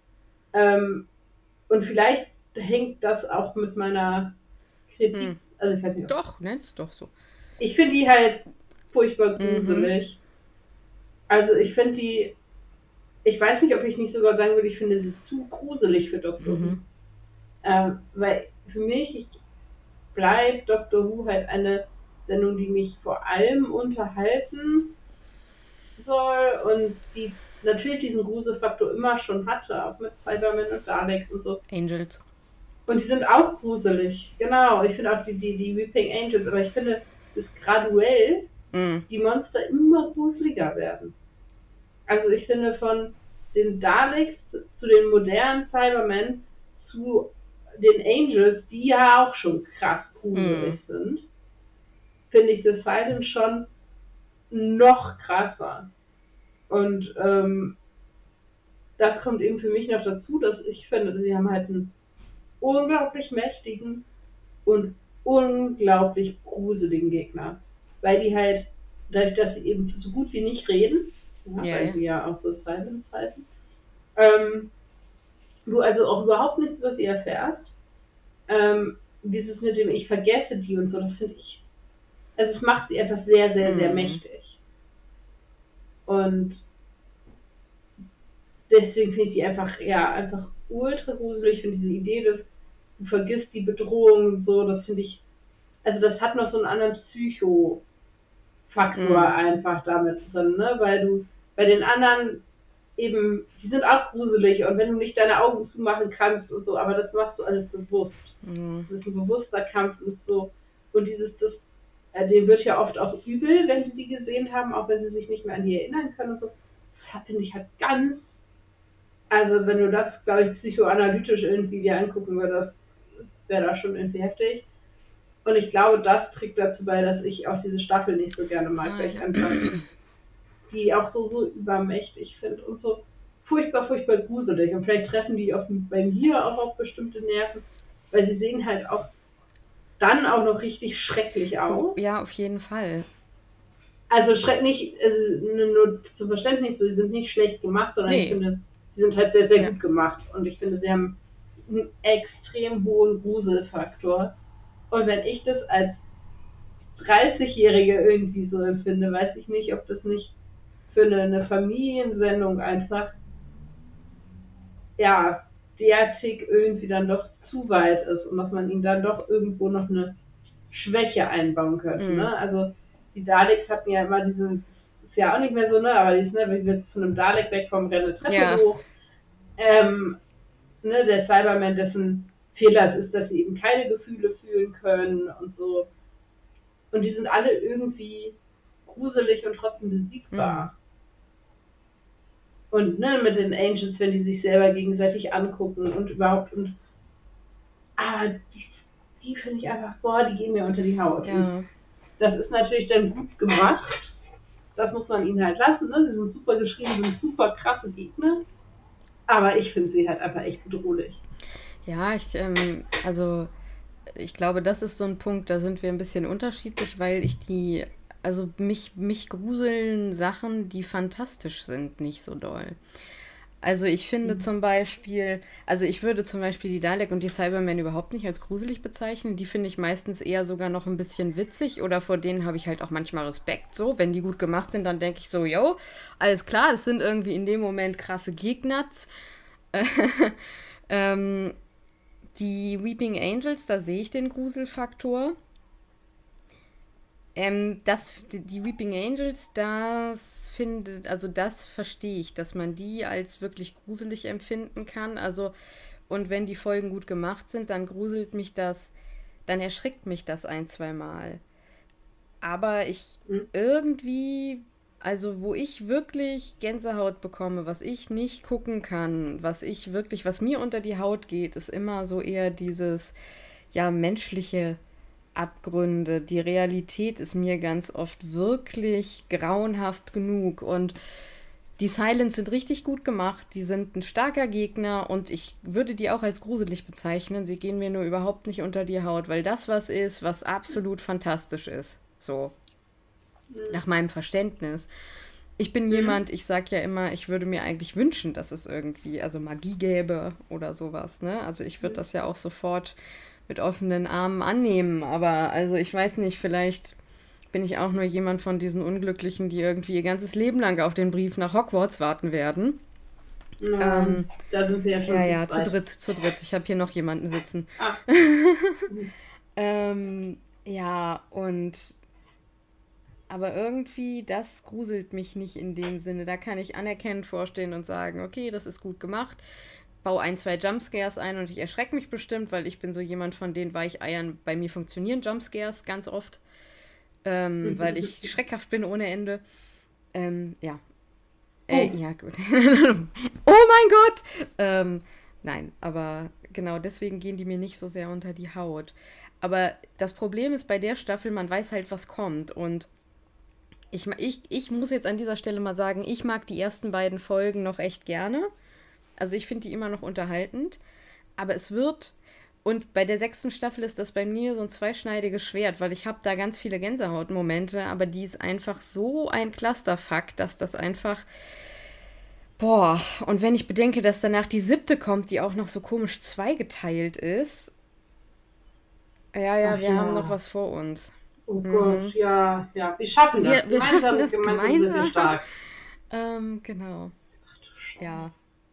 Speaker 2: Und vielleicht hängt das auch mit meiner Kritik, also ich weiß nicht.
Speaker 1: Doch, nenn's doch so.
Speaker 2: Ich finde die halt furchtbar gruselig. Also ich finde die, ich weiß nicht, ob ich nicht sogar sagen würde, ich finde sie zu gruselig für Doctor Who. Weil für mich bleibt Doctor Who halt eine Sendung, die mich vor allem unterhalten soll und die natürlich diesen Gruselfaktor immer schon hatte, auch mit Cybermen und Daleks und so.
Speaker 1: Angels.
Speaker 2: Und die sind auch gruselig. Genau, ich finde auch die Weeping Angels, aber ich finde, dass graduell die Monster immer gruseliger werden. Also ich finde von den Daleks zu den modernen Cybermen zu den Angels, die ja auch schon krass gruselig sind, finde ich The Silence schon noch krasser. Und das kommt eben für mich noch dazu, dass ich finde, sie haben halt einen unglaublich mächtigen und unglaublich gruseligen Gegner. Weil die halt, dadurch, dass sie eben so gut wie nicht reden, weil sie ja auch so Silence halten, du also auch überhaupt nichts über sie erfährst. Dieses mit dem ich vergesse die und so, das finde ich, also es macht sie einfach sehr, sehr, sehr mächtig. Und deswegen finde ich die einfach ultra gruselig und diese Idee, dass du vergisst die Bedrohung und so, das finde ich, also das hat noch so einen anderen Psycho-Faktor einfach damit drin, ne, weil du bei den anderen eben, die sind auch gruselig und wenn du nicht deine Augen zumachen kannst und so, aber das machst du alles bewusst. Das ist ein bewusster Kampf und so. Und dem wird ja oft auch übel, wenn sie die gesehen haben, auch wenn sie sich nicht mehr an die erinnern können und so. Das finde ich halt ganz, also wenn du das, glaube ich, psychoanalytisch irgendwie dir angucken würdest, wäre das schon irgendwie heftig. Und ich glaube, das trägt dazu bei, dass ich auch diese Staffel nicht so gerne mag, weil ich einfach die auch so übermächtig finde und so furchtbar, furchtbar gruselig. Und vielleicht treffen die bei mir auch auf bestimmte Nerven, weil sie sehen halt auch dann auch noch richtig schrecklich aus.
Speaker 1: Ja, auf jeden Fall.
Speaker 2: Also nur zum Verständnis, sie sind nicht schlecht gemacht, sondern ich finde, sie sind halt sehr, sehr gut gemacht. Und ich finde, sie haben einen extrem hohen Gruselfaktor. Und wenn ich das als 30-Jährige irgendwie so empfinde, weiß ich nicht, ob das nicht für eine Familiensendung einfach derartig irgendwie dann doch zu weit ist und dass man ihnen dann doch irgendwo noch eine Schwäche einbauen könnte. Ne? Also die Daleks hatten ja immer diesen, ist ja auch nicht mehr so, ne, aber dieses, ne, wenn wir von einem Dalek wegkommen, rennen eine Treppe hoch. Der Cyberman, dessen Fehler es ist, dass sie eben keine Gefühle fühlen können und so. Und die sind alle irgendwie gruselig und trotzdem besiegbar. Und ne, mit den Angels, wenn die sich selber gegenseitig angucken und überhaupt. Und die finde ich einfach, boah, die gehen mir unter die Haut.
Speaker 1: Ja.
Speaker 2: Das ist natürlich dann gut gemacht. Das muss man ihnen halt lassen. Ne? Sie sind super geschrieben, sind super krasse Gegner. Aber ich finde sie halt einfach echt bedrohlich.
Speaker 1: Ja, also ich glaube, das ist so ein Punkt, da sind wir ein bisschen unterschiedlich, weil also mich gruseln Sachen, die fantastisch sind, nicht so doll. Also ich finde zum Beispiel, also ich würde zum Beispiel die Dalek und die Cybermen überhaupt nicht als gruselig bezeichnen. Die finde ich meistens eher sogar noch ein bisschen witzig oder vor denen habe ich halt auch manchmal Respekt. So, wenn die gut gemacht sind, dann denke ich so, yo, alles klar, das sind irgendwie in dem Moment krasse Gegner. ähm, die Weeping Angels, da sehe ich den Gruselfaktor. Die Weeping Angels, also das verstehe ich, dass man die als wirklich gruselig empfinden kann. Also, und wenn die Folgen gut gemacht sind, dann dann erschrickt mich das ein, zwei Mal. Aber irgendwie, also wo ich wirklich Gänsehaut bekomme, was ich nicht gucken kann, was mir unter die Haut geht, ist immer so eher dieses, ja, menschliche Abgründe. Die Realität ist mir ganz oft wirklich grauenhaft genug und die Silents sind richtig gut gemacht, die sind ein starker Gegner und ich würde die auch als gruselig bezeichnen. Sie gehen mir nur überhaupt nicht unter die Haut, weil das was ist, was absolut fantastisch ist. So, nach meinem Verständnis. Ich bin jemand, ich sag ja immer, ich würde mir eigentlich wünschen, dass es irgendwie, also Magie gäbe oder sowas, ne? Also ich würde das ja auch sofort mit offenen Armen annehmen, aber also ich weiß nicht, vielleicht bin ich auch nur jemand von diesen Unglücklichen, die irgendwie ihr ganzes Leben lang auf den Brief nach Hogwarts warten werden.
Speaker 2: Da sind wir ja schon
Speaker 1: Ja, zu dritt. Ich habe hier noch jemanden sitzen. Ja, aber irgendwie, das gruselt mich nicht in dem Sinne. Da kann ich anerkennend vorstehen und sagen, okay, das ist gut gemacht. Baue ein, zwei Jumpscares ein und ich erschrecke mich bestimmt, weil ich bin so jemand von den Weicheiern. Bei mir funktionieren Jumpscares ganz oft, weil ich schreckhaft bin ohne Ende. Ja. Ja, gut. Oh mein Gott! Nein, aber genau deswegen gehen die mir nicht so sehr unter die Haut. Aber das Problem ist bei der Staffel, man weiß halt, was kommt. Und ich muss jetzt an dieser Stelle mal sagen, ich mag die ersten beiden Folgen noch echt gerne. Also ich finde die immer noch unterhaltend. Aber und bei der 6. Staffel ist das bei mir so ein zweischneidiges Schwert, weil ich habe da ganz viele Gänsehautmomente, aber die ist einfach so ein Clusterfuck, dass das einfach, boah, und wenn ich bedenke, dass danach die 7. kommt, die auch noch so komisch zweigeteilt ist, ja, wir haben noch was vor uns.
Speaker 2: Oh Gott, ja. Wir schaffen das.
Speaker 1: Wir schaffen das
Speaker 2: gemeinsam. Sind wir stark.
Speaker 1: Genau. Ja.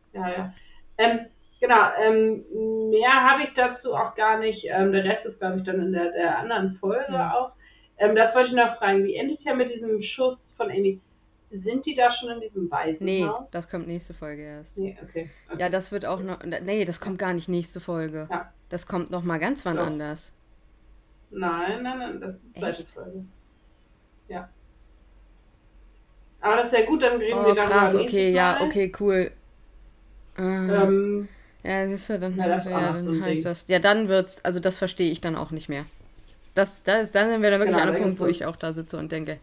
Speaker 2: Genau, mehr habe ich dazu auch gar nicht. Der Rest ist, glaube ich, dann in der anderen Folge auch. Das wollte ich noch fragen. Wie endet ja mit diesem Schuss von Amy? Sind die da schon in diesem Waisenhaus?
Speaker 1: Nee, das kommt nächste Folge erst.
Speaker 2: Nee, okay.
Speaker 1: Ja, das wird auch noch. Nee, das kommt gar nicht nächste Folge.
Speaker 2: Ja.
Speaker 1: Das kommt noch mal ganz wann anders.
Speaker 2: Nein, das ist die zweite Folge. Ja. Aber das ist ja gut, dann reden wir darüber.
Speaker 1: Krass, okay, ja, okay, cool. Ja, siehst du, dann habe ich das. Ja, dann wird's, also das verstehe ich dann auch nicht mehr. Dann sind wir dann wirklich an einem Punkt, wo ich auch da sitze und denke.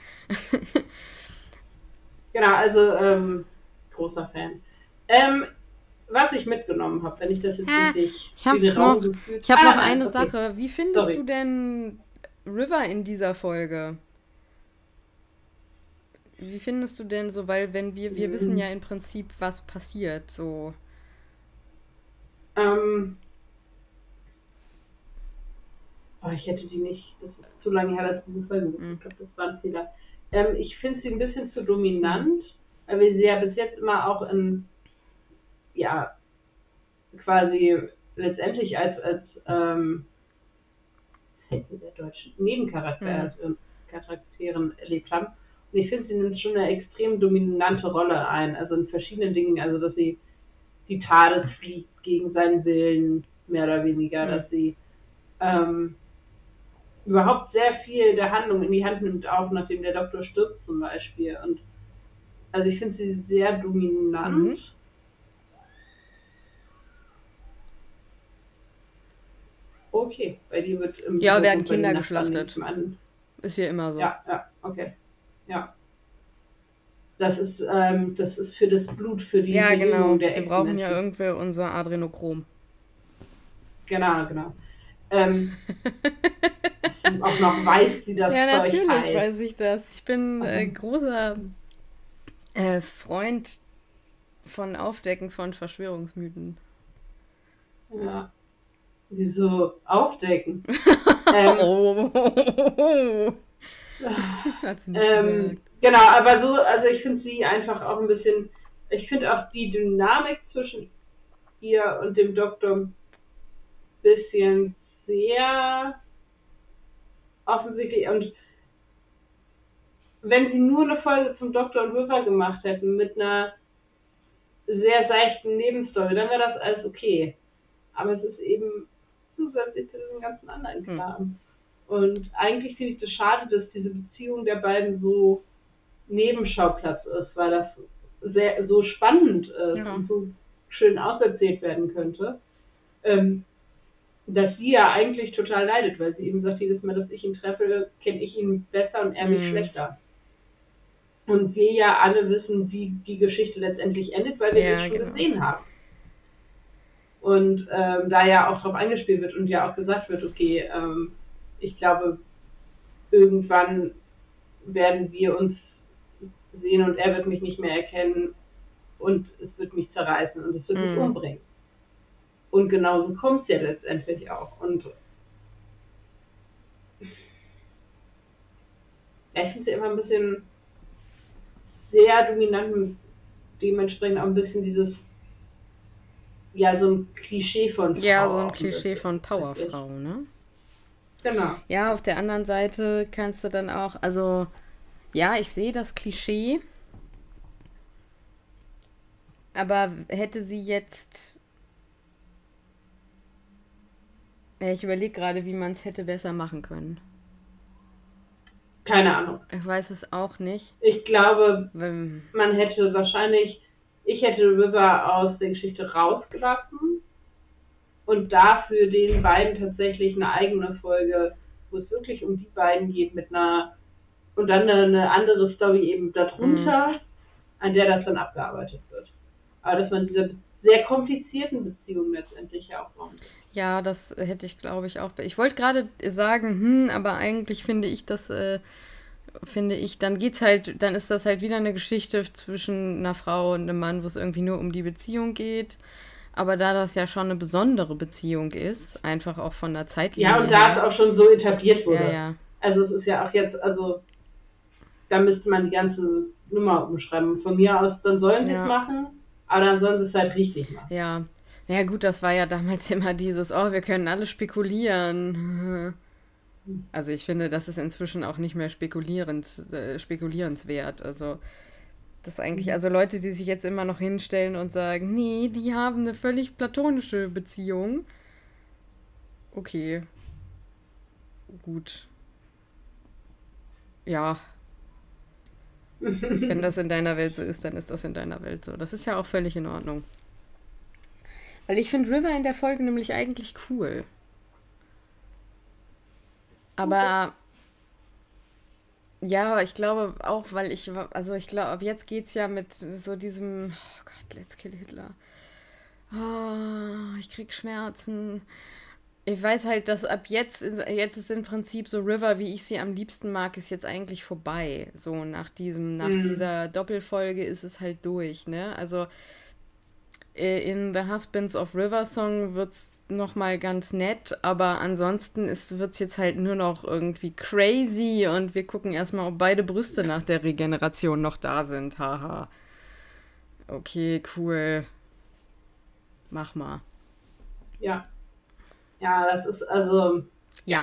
Speaker 2: Genau, also großer Fan. Was ich mitgenommen habe, wenn ich das jetzt richtig
Speaker 1: Ich habe noch eine Sache. Wie findest du denn River in dieser Folge? Wie findest du denn so, weil wenn wir wissen ja im Prinzip, was passiert, so.
Speaker 2: Ich hätte die nicht, das ist zu lange her, dass ich diese Folge geguckt habe, das war ein Fehler. Ich finde sie ein bisschen zu dominant, weil wir sie ja bis jetzt immer auch quasi letztendlich als der deutschen Nebencharakteren erlebt haben. Und ich finde, sie nimmt schon eine extrem dominante Rolle ein, also in verschiedenen Dingen, also dass sie die TARDIS fliegt gegen seinen Willen, mehr oder weniger, dass sie überhaupt sehr viel der Handlung in die Hand nimmt, auch nachdem der Doktor stirbt zum Beispiel. Und Also ich finde sie sehr dominant.
Speaker 1: Mhm.
Speaker 2: Okay, bei dir wird im
Speaker 1: Ja, werden
Speaker 2: Hintergrund bei den
Speaker 1: Kinder
Speaker 2: Nachbarn, nehme ich
Speaker 1: geschlachtet.
Speaker 2: mal an.
Speaker 1: Ist hier immer so.
Speaker 2: Ja, ja, okay. Ja. Das ist für das Blut, für die
Speaker 1: Ja,
Speaker 2: Verjüngung
Speaker 1: genau.
Speaker 2: der
Speaker 1: Wir brauchen ja
Speaker 2: Echsenmenschen.
Speaker 1: irgendwie unser Adrenochrom.
Speaker 2: Genau, genau. Ähm, dass du auch noch weißt, wie das
Speaker 1: Ja,
Speaker 2: Zeug
Speaker 1: natürlich
Speaker 2: heißt.
Speaker 1: weiß ich das. Ich bin
Speaker 2: Also,
Speaker 1: großer Freund von Aufdecken von Verschwörungsmythen.
Speaker 2: ja, wieso aufdecken? Ähm,
Speaker 1: Oh, hat sie nicht gesagt.
Speaker 2: genau, aber so, also ich finde sie einfach auch ein bisschen, ich finde auch die Dynamik zwischen ihr und dem Doktor ein bisschen sehr offensichtlich. Und wenn sie nur eine Folge zum Doktor und River gemacht hätten mit einer sehr seichten Nebenstory, dann wäre das alles okay. Aber es ist eben zusätzlich zu diesem ganzen anderen Kram. Und eigentlich finde ich das schade, dass diese Beziehung der beiden so Nebenschauplatz ist, weil das so spannend ist
Speaker 1: Ja.
Speaker 2: und so schön auserzählt werden könnte, dass sie ja eigentlich total leidet, weil sie eben sagt, jedes Mal, dass ich ihn treffe, kenne ich ihn besser und er mich schlechter. Und wir ja alle wissen, wie die Geschichte letztendlich endet, weil wir
Speaker 1: Ja,
Speaker 2: die schon
Speaker 1: genau.
Speaker 2: gesehen haben. Und da ja auch drauf angespielt wird und ja auch gesagt wird, okay, ich glaube, irgendwann werden wir uns sehen und er wird mich nicht mehr erkennen und es wird mich zerreißen und es wird mich umbringen. Und genauso kommt es ja letztendlich auch. Und ich finde es ja immer ein bisschen sehr dominant und dementsprechend auch ein bisschen dieses, ja, so ein Klischee von Frau.
Speaker 1: Ja, so ein
Speaker 2: auch
Speaker 1: Klischee
Speaker 2: bisschen,
Speaker 1: von Powerfrau, ne?
Speaker 2: Genau.
Speaker 1: Ja, auf der anderen Seite kannst du dann auch, also, ja, ich sehe das Klischee, aber hätte sie jetzt, ja, ich überlege gerade, wie man es hätte besser machen können.
Speaker 2: Keine Ahnung.
Speaker 1: Ich weiß es auch nicht.
Speaker 2: Ich glaube,
Speaker 1: Weil,
Speaker 2: man hätte wahrscheinlich, ich hätte River aus der Geschichte rausgelassen und dafür den beiden tatsächlich eine eigene Folge, wo es wirklich um die beiden geht, mit einer, und dann eine andere Story eben darunter, an der das dann abgearbeitet wird. Aber dass man diese sehr komplizierten Beziehungen letztendlich ja auch rausnimmt.
Speaker 1: ja, das hätte ich, glaube ich, auch. Ich wollte gerade sagen, aber eigentlich finde ich, dann geht's halt, dann ist das halt wieder eine Geschichte zwischen einer Frau und einem Mann, wo es irgendwie nur um die Beziehung geht. Aber da das ja schon eine besondere Beziehung ist, einfach auch von der Zeitlinie
Speaker 2: Ja, und da es
Speaker 1: her.
Speaker 2: auch schon so etabliert wurde.
Speaker 1: Ja, ja.
Speaker 2: Also es ist ja auch jetzt, also da müsste man die ganze Nummer umschreiben. Von mir aus, dann sollen sie es machen, aber dann sollen sie es halt richtig machen.
Speaker 1: Ja. Ja, gut, das war ja damals immer dieses, oh, wir können alle spekulieren. Also ich finde, das ist inzwischen auch nicht mehr spekulierenswert. Also das ist eigentlich, also Leute, die sich jetzt immer noch hinstellen und sagen, nee, die haben eine völlig platonische Beziehung. Okay, gut. Ja, wenn das in deiner Welt so ist, dann ist das in deiner Welt so. Das ist ja auch völlig in Ordnung. Weil ich finde River in der Folge nämlich eigentlich cool. Aber ja, ich glaube auch, weil ich glaube, ab jetzt geht's ja mit so diesem, oh Gott, let's kill Hitler. Oh, ich krieg Schmerzen. Ich weiß halt, dass ab jetzt ist im Prinzip so River, wie ich sie am liebsten mag, ist jetzt eigentlich vorbei. So nach dieser Doppelfolge ist es halt durch, ne? Also in The Husbands of River Song wird's nochmal ganz nett, aber ansonsten wird's jetzt halt nur noch irgendwie crazy und wir gucken erstmal, ob beide Brüste nach der Regeneration noch da sind. Haha. Okay, cool. Mach mal.
Speaker 2: Ja. Ja, das ist also.
Speaker 1: Ja.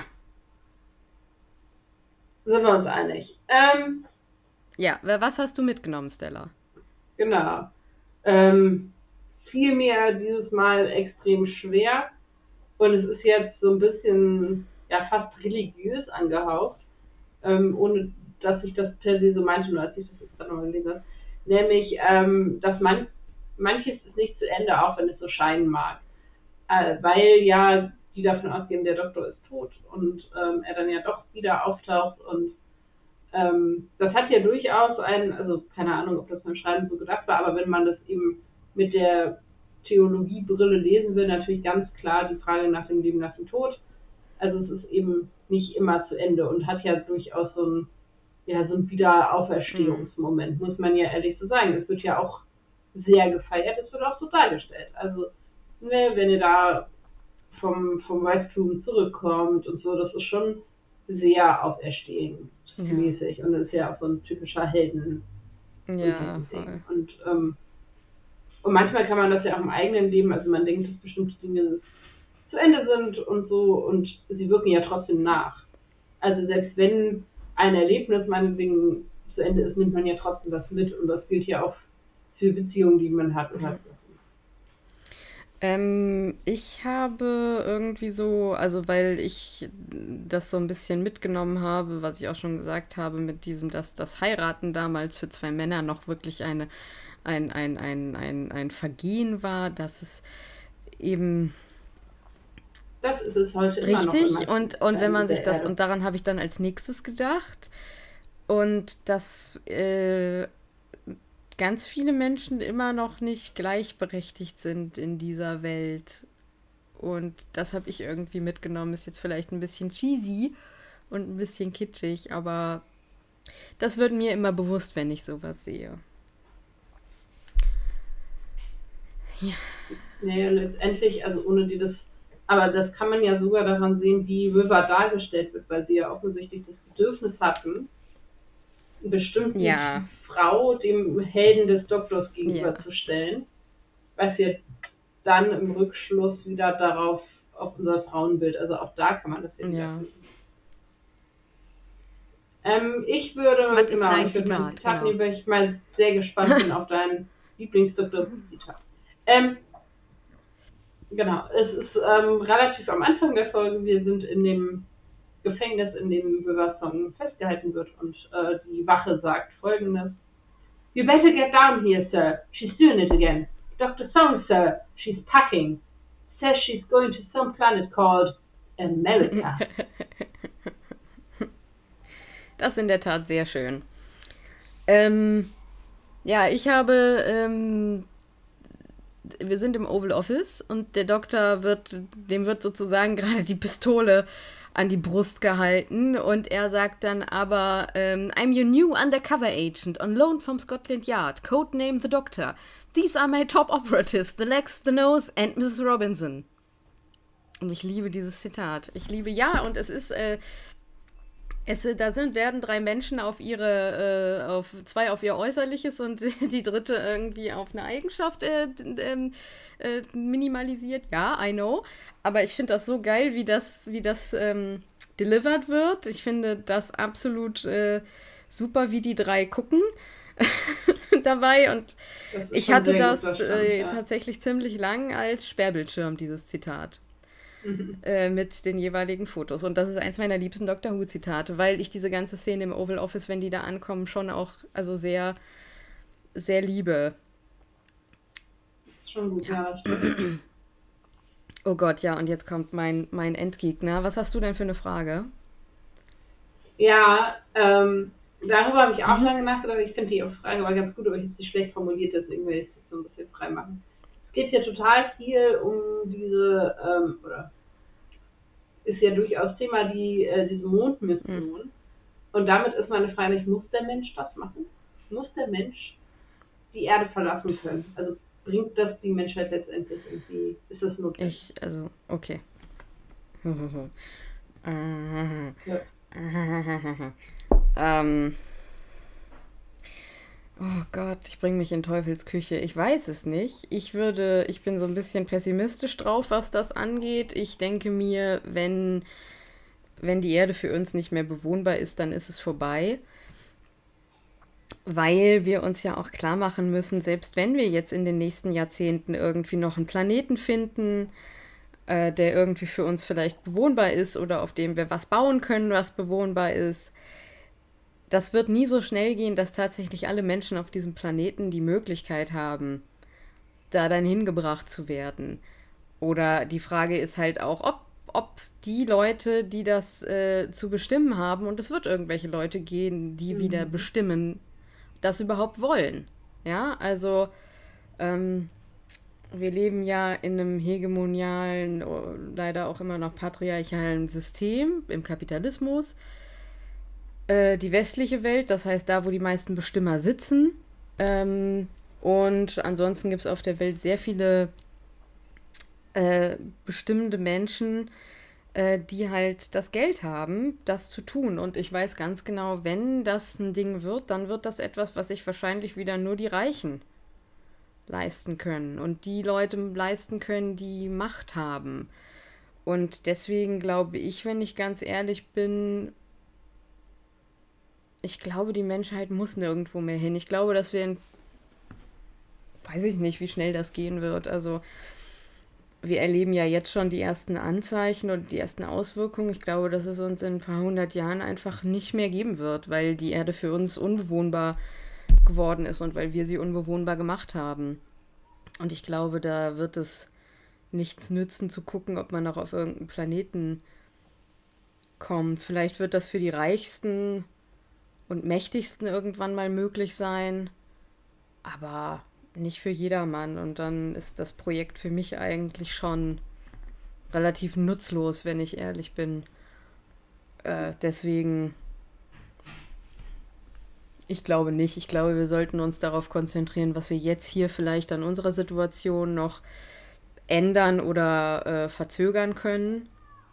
Speaker 2: Sind wir uns einig.
Speaker 1: Ja, was hast du mitgenommen, Stella?
Speaker 2: Genau. Fiel mir dieses Mal extrem schwer und es ist jetzt so ein bisschen, ja, fast religiös angehaucht, ohne dass ich das per se so meinte, nur als ich das jetzt gerade mal gelesen habe. nämlich, dass manches ist nicht zu Ende, auch wenn es so scheinen mag. Weil ja die davon ausgehen, der Doktor ist tot und er dann ja doch wieder auftaucht und das hat ja durchaus also keine Ahnung, ob das beim Schreiben so gedacht war, aber wenn man das eben mit der Theologiebrille lesen will, natürlich ganz klar die Frage nach dem Leben nach dem Tod. Also es ist eben nicht immer zu Ende und hat ja durchaus so ein Wiederauferstehungsmoment, muss man ja ehrlich so sagen. Es wird ja auch sehr gefeiert, es wird auch so dargestellt. Also, ne, wenn ihr da vom Rescue zurückkommt und so, das ist schon sehr auferstehungsmäßig und das ist ja auch so ein typischer Helden.
Speaker 1: Ja, voll.
Speaker 2: Und manchmal kann man das ja auch im eigenen Leben, also man denkt, dass bestimmte Dinge zu Ende sind und so und sie wirken ja trotzdem nach. Also selbst wenn ein Erlebnis meinetwegen zu Ende ist, nimmt man ja trotzdem was mit und das gilt ja auch für Beziehungen, die man hat und hat.
Speaker 1: Ich habe irgendwie so, also weil ich das so ein bisschen mitgenommen habe, was ich auch schon gesagt habe, mit diesem, dass das Heiraten damals für zwei Männer noch wirklich ein Vergehen war, dass es eben
Speaker 2: das ist es heute immer
Speaker 1: richtig
Speaker 2: noch
Speaker 1: und wenn man sich das, und daran habe ich dann als nächstes gedacht und dass ganz viele Menschen immer noch nicht gleichberechtigt sind in dieser Welt. Und das habe ich irgendwie mitgenommen. Ist jetzt vielleicht ein bisschen cheesy und ein bisschen kitschig, aber das wird mir immer bewusst, wenn ich sowas sehe.
Speaker 2: Ja. Naja, letztendlich, also ohne die das, aber das kann man ja sogar daran sehen, wie River dargestellt wird, weil sie ja offensichtlich das Bedürfnis hatten, einen bestimmten Frau dem Helden des Doktors gegenüberzustellen, was jetzt dann im Rückschluss wieder darauf auf unser Frauenbild, also auch da kann man das jetzt ich würde,
Speaker 1: was ist dein Zitat?
Speaker 2: Mein Zitat nehmen, weil ich mal sehr gespannt bin auf dein Lieblingsdoktor-Zitat. Genau, es ist relativ am Anfang der Folge, wir sind in dem Gefängnis, in dem River Song festgehalten wird und die Wache sagt Folgendes: You better get down here, sir. She's doing it again. Dr. Song, sir. She's packing. Says she's going to some planet called America.
Speaker 1: Das ist in der Tat sehr schön. Ja, ich habe wir sind im Oval Office und der Doktor dem wird sozusagen gerade die Pistole an die Brust gehalten und er sagt dann aber, I'm your new undercover agent on loan from Scotland Yard, codename the Doctor. These are my top operatives, the Legs, the Nose and Mrs. Robinson. Und ich liebe dieses Zitat. Ich liebe, und es ist, werden drei Menschen auf zwei auf ihr Äußerliches und die dritte irgendwie auf eine Eigenschaft minimalisiert. Ja, I know. Aber ich finde das so geil, wie das delivered wird. Ich finde das absolut super, wie die drei gucken dabei. Und ich hatte das tatsächlich ziemlich lang als Sperrbildschirm, dieses Zitat. Mit den jeweiligen Fotos. Und das ist eins meiner liebsten Doctor Who-Zitate, weil ich diese ganze Szene im Oval Office, wenn die da ankommen, schon auch sehr, sehr liebe.
Speaker 2: Schon gut, ja.
Speaker 1: Oh Gott, ja, und jetzt kommt mein Endgegner. Was hast du denn für eine Frage?
Speaker 2: Ja, darüber habe ich auch lange nachgedacht. Ich finde die Frage aber ganz gut, aber ich habe sie schlecht formuliert, deswegen will ich das so ein bisschen frei machen. Es geht ja total viel um diese, oder ist ja durchaus Thema, diese Mondmission. Und damit ist meine Frage nicht, muss der Mensch das machen? Muss der Mensch die Erde verlassen können? Also bringt das die Menschheit letztendlich irgendwie, ist das notwendig?
Speaker 1: Okay. Oh Gott, ich bringe mich in Teufels Küche. Ich weiß es nicht. Ich bin so ein bisschen pessimistisch drauf, was das angeht. Ich denke mir, wenn die Erde für uns nicht mehr bewohnbar ist, dann ist es vorbei. Weil wir uns ja auch klar machen müssen, selbst wenn wir jetzt in den nächsten Jahrzehnten irgendwie noch einen Planeten finden, der irgendwie für uns vielleicht bewohnbar ist oder auf dem wir was bauen können, was bewohnbar ist, das wird nie so schnell gehen, dass tatsächlich alle Menschen auf diesem Planeten die Möglichkeit haben, da dann hingebracht zu werden. Oder die Frage ist halt auch, ob die Leute, die das zu bestimmen haben, und es wird irgendwelche Leute gehen, die wieder
Speaker 2: Mhm.
Speaker 1: bestimmen, das überhaupt wollen. Ja, also ähm, wir leben ja in einem hegemonialen, leider auch immer noch patriarchalen System im Kapitalismus. Die westliche Welt, das heißt da, wo die meisten Bestimmer sitzen. Und ansonsten gibt es auf der Welt sehr viele bestimmende Menschen, die halt das Geld haben, das zu tun. Und ich weiß ganz genau, wenn das ein Ding wird, dann wird das etwas, was sich wahrscheinlich wieder nur die Reichen leisten können. Und die Leute leisten können, die Macht haben. Und deswegen glaube ich, wenn ich ganz ehrlich bin, ich glaube, die Menschheit muss nirgendwo mehr hin. Ich glaube, dass wir in, weiß ich nicht, wie schnell das gehen wird. Also wir erleben ja jetzt schon die ersten Anzeichen und die ersten Auswirkungen. Ich glaube, dass es uns in ein paar hundert Jahren einfach nicht mehr geben wird, weil die Erde für uns unbewohnbar geworden ist und weil wir sie unbewohnbar gemacht haben. Und ich glaube, da wird es nichts nützen zu gucken, ob man noch auf irgendeinen Planeten kommt. Vielleicht wird das für die Reichsten und Mächtigsten irgendwann mal möglich sein, aber nicht für jedermann. Und dann ist das Projekt für mich eigentlich schon relativ nutzlos, wenn ich ehrlich bin. Deswegen, ich glaube nicht. Ich glaube, wir sollten uns darauf konzentrieren, was wir jetzt hier vielleicht an unserer Situation noch ändern oder verzögern können.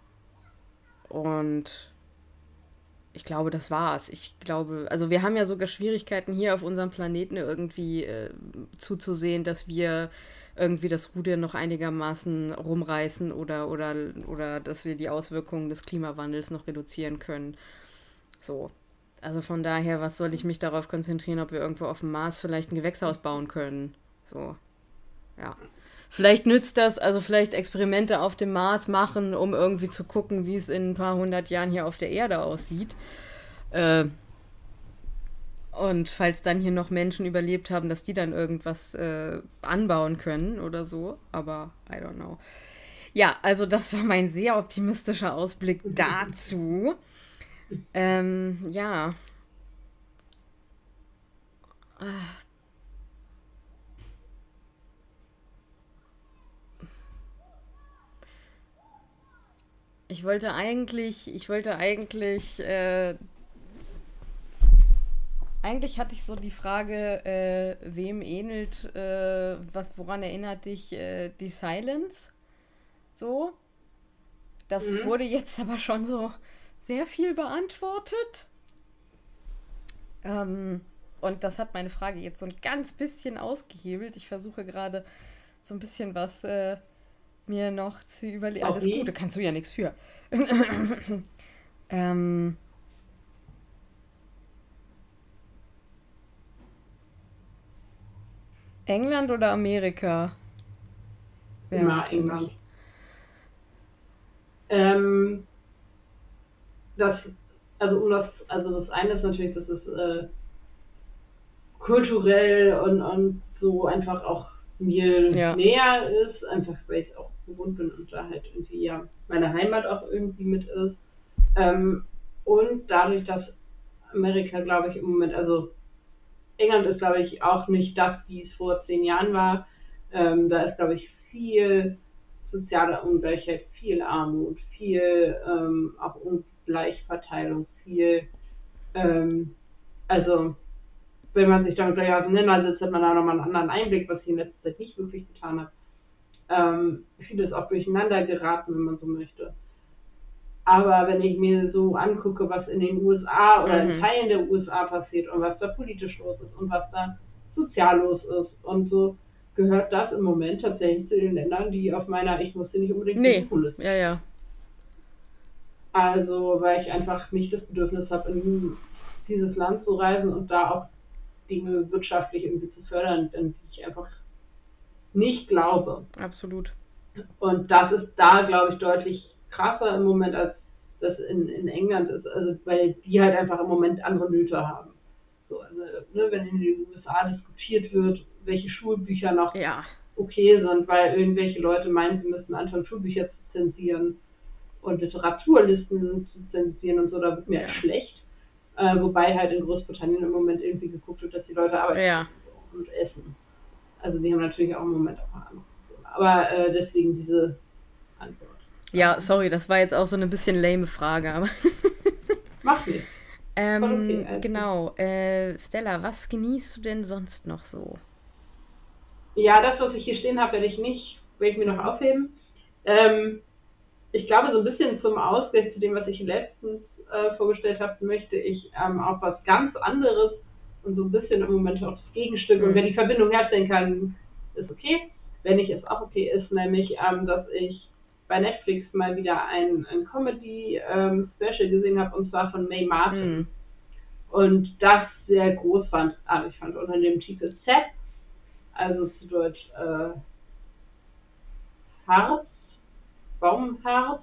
Speaker 1: Und ich glaube, das war's. Ich glaube, also wir haben ja sogar Schwierigkeiten hier auf unserem Planeten irgendwie zuzusehen, dass wir irgendwie das Ruder noch einigermaßen rumreißen oder dass wir die Auswirkungen des Klimawandels noch reduzieren können. So. Also von daher, was soll ich mich darauf konzentrieren, ob wir irgendwo auf dem Mars vielleicht ein Gewächshaus bauen können? So, ja. Vielleicht nützt das, also vielleicht Experimente auf dem Mars machen, um irgendwie zu gucken, wie es in ein paar hundert Jahren hier auf der Erde aussieht. Äh, und falls dann hier noch Menschen überlebt haben, dass die dann irgendwas anbauen können oder so. Aber I don't know. Ja, also das war mein sehr optimistischer Ausblick dazu. Ja, eigentlich hatte ich so die Frage, wem ähnelt, woran erinnert dich die Silence? So, das
Speaker 2: Mhm.
Speaker 1: wurde jetzt aber schon so sehr viel beantwortet. Und das hat meine Frage jetzt so ein ganz bisschen ausgehebelt. Ich versuche gerade so ein bisschen was mir noch zu überlegen. Alles gut, da
Speaker 2: Sorry.
Speaker 1: kannst du ja nichts für. ähm, England oder Amerika wäre
Speaker 2: Immer England.
Speaker 1: natürlich.
Speaker 2: Ähm, das, also das eine ist natürlich, dass es kulturell und so einfach auch mir
Speaker 1: Ja,
Speaker 2: näher ist, einfach weil ich auch gewohnt bin und da halt irgendwie ja meine Heimat auch irgendwie mit ist. Ähm, und dadurch, dass Amerika, glaube ich, im Moment, also England ist, glaube ich, auch nicht das, wie es vor 10 Jahren war. Da ist, glaube ich, viel soziale Ungleichheit, viel Armut, viel auch Ungleichverteilung, viel, ähm, also wenn man sich damit gleich auseinandersetzt, hat man da nochmal einen anderen Einblick, was ich in letzter Zeit nicht wirklich getan habe. Vieles auch durcheinander geraten, wenn man so möchte. Aber wenn ich mir so angucke, was in den USA oder in
Speaker 1: mhm.
Speaker 2: Teilen der USA passiert und was da politisch los ist und was da sozial los ist und so, gehört das im Moment tatsächlich zu den Ländern, die auf meiner Ich muss sie nicht unbedingt
Speaker 1: Nee,
Speaker 2: besuchen Liste
Speaker 1: ja,
Speaker 2: stehen.
Speaker 1: ja,
Speaker 2: Also, weil ich einfach nicht das Bedürfnis habe, in dieses Land zu reisen und da auch Dinge wirtschaftlich irgendwie zu fördern, an die ich einfach nicht glaube.
Speaker 1: absolut.
Speaker 2: Und das ist da, glaube ich, deutlich krasser im Moment als das in England ist, also weil die halt einfach im Moment andere Nöte haben. So, also, ne, wenn in den USA diskutiert wird, welche Schulbücher noch okay sind, weil irgendwelche Leute meinen, sie müssen anfangen, Schulbücher zu zensieren und Literaturlisten zu zensieren und so, da wird mir schlecht. Wobei halt in Großbritannien im Moment irgendwie geguckt wird, dass die Leute arbeiten und essen. Also die haben natürlich auch im Moment auch mal andere Probleme. Aber deswegen diese Antwort.
Speaker 1: Ja, sorry, das war jetzt auch so eine bisschen lame Frage, aber
Speaker 2: Macht nichts. Okay,
Speaker 1: genau. Stella, was genießt du denn sonst noch so?
Speaker 2: Ja, das, was ich hier stehen habe, werde ich mir noch aufheben. Ich glaube, so ein bisschen zum Ausgleich zu dem, was ich letztens vorgestellt habe, möchte ich auch was ganz anderes und so ein bisschen im Moment auch das Gegenstück. Und wenn die Verbindung herstellen kann, ist okay. Wenn nicht, ist auch okay. Ist nämlich, dass ich bei Netflix mal wieder ein Comedy-Special gesehen habe, und zwar von Mae Martin. Und das sehr groß fand. Ich fand unter dem Titel Set, also zu Deutsch Harz, Baumharz,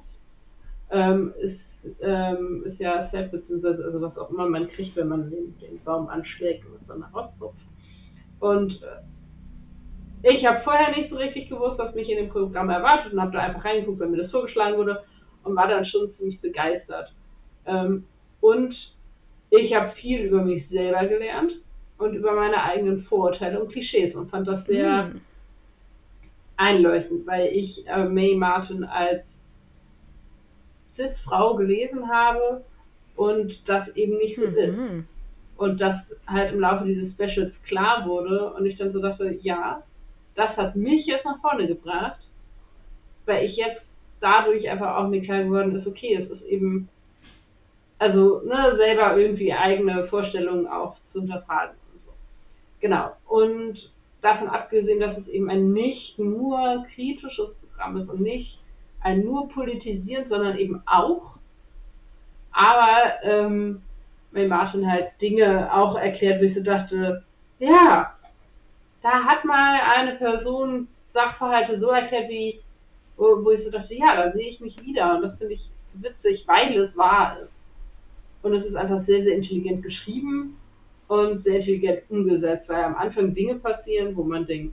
Speaker 2: ist ja Set, beziehungsweise also was auch immer man kriegt, wenn man den Baum anschlägt und dann rauszupft. Und ich habe vorher nicht so richtig gewusst, was mich in dem Programm erwartet, und habe da einfach reingeguckt, wenn mir das vorgeschlagen wurde, und war dann schon ziemlich begeistert. Und ich habe viel über mich selber gelernt und über meine eigenen Vorurteile und Klischees und fand das sehr einleuchtend, weil ich Mae Martin als Cis-Frau gelesen habe und das eben nicht so ist. Und das halt im Laufe dieses Specials klar wurde und ich dann so dachte, ja, das hat mich jetzt nach vorne gebracht, weil ich jetzt dadurch einfach auch mir klar geworden ist, okay, es ist eben, also ne, selber irgendwie eigene Vorstellungen auch zu hinterfragen und so. Genau. Und davon abgesehen, dass es eben ein nicht nur kritisches Programm ist und nicht ein nur politisierend, sondern eben auch. Aber Mae Martin halt Dinge auch erklärt, wo ich so dachte, ja, da hat mal eine Person Sachverhalte so erklärt, wie, wo ich so dachte, ja, da sehe ich mich wieder. Und das finde ich witzig, weil es wahr ist. Und es ist einfach sehr, sehr intelligent geschrieben und sehr intelligent umgesetzt, weil am Anfang Dinge passieren, wo man denkt,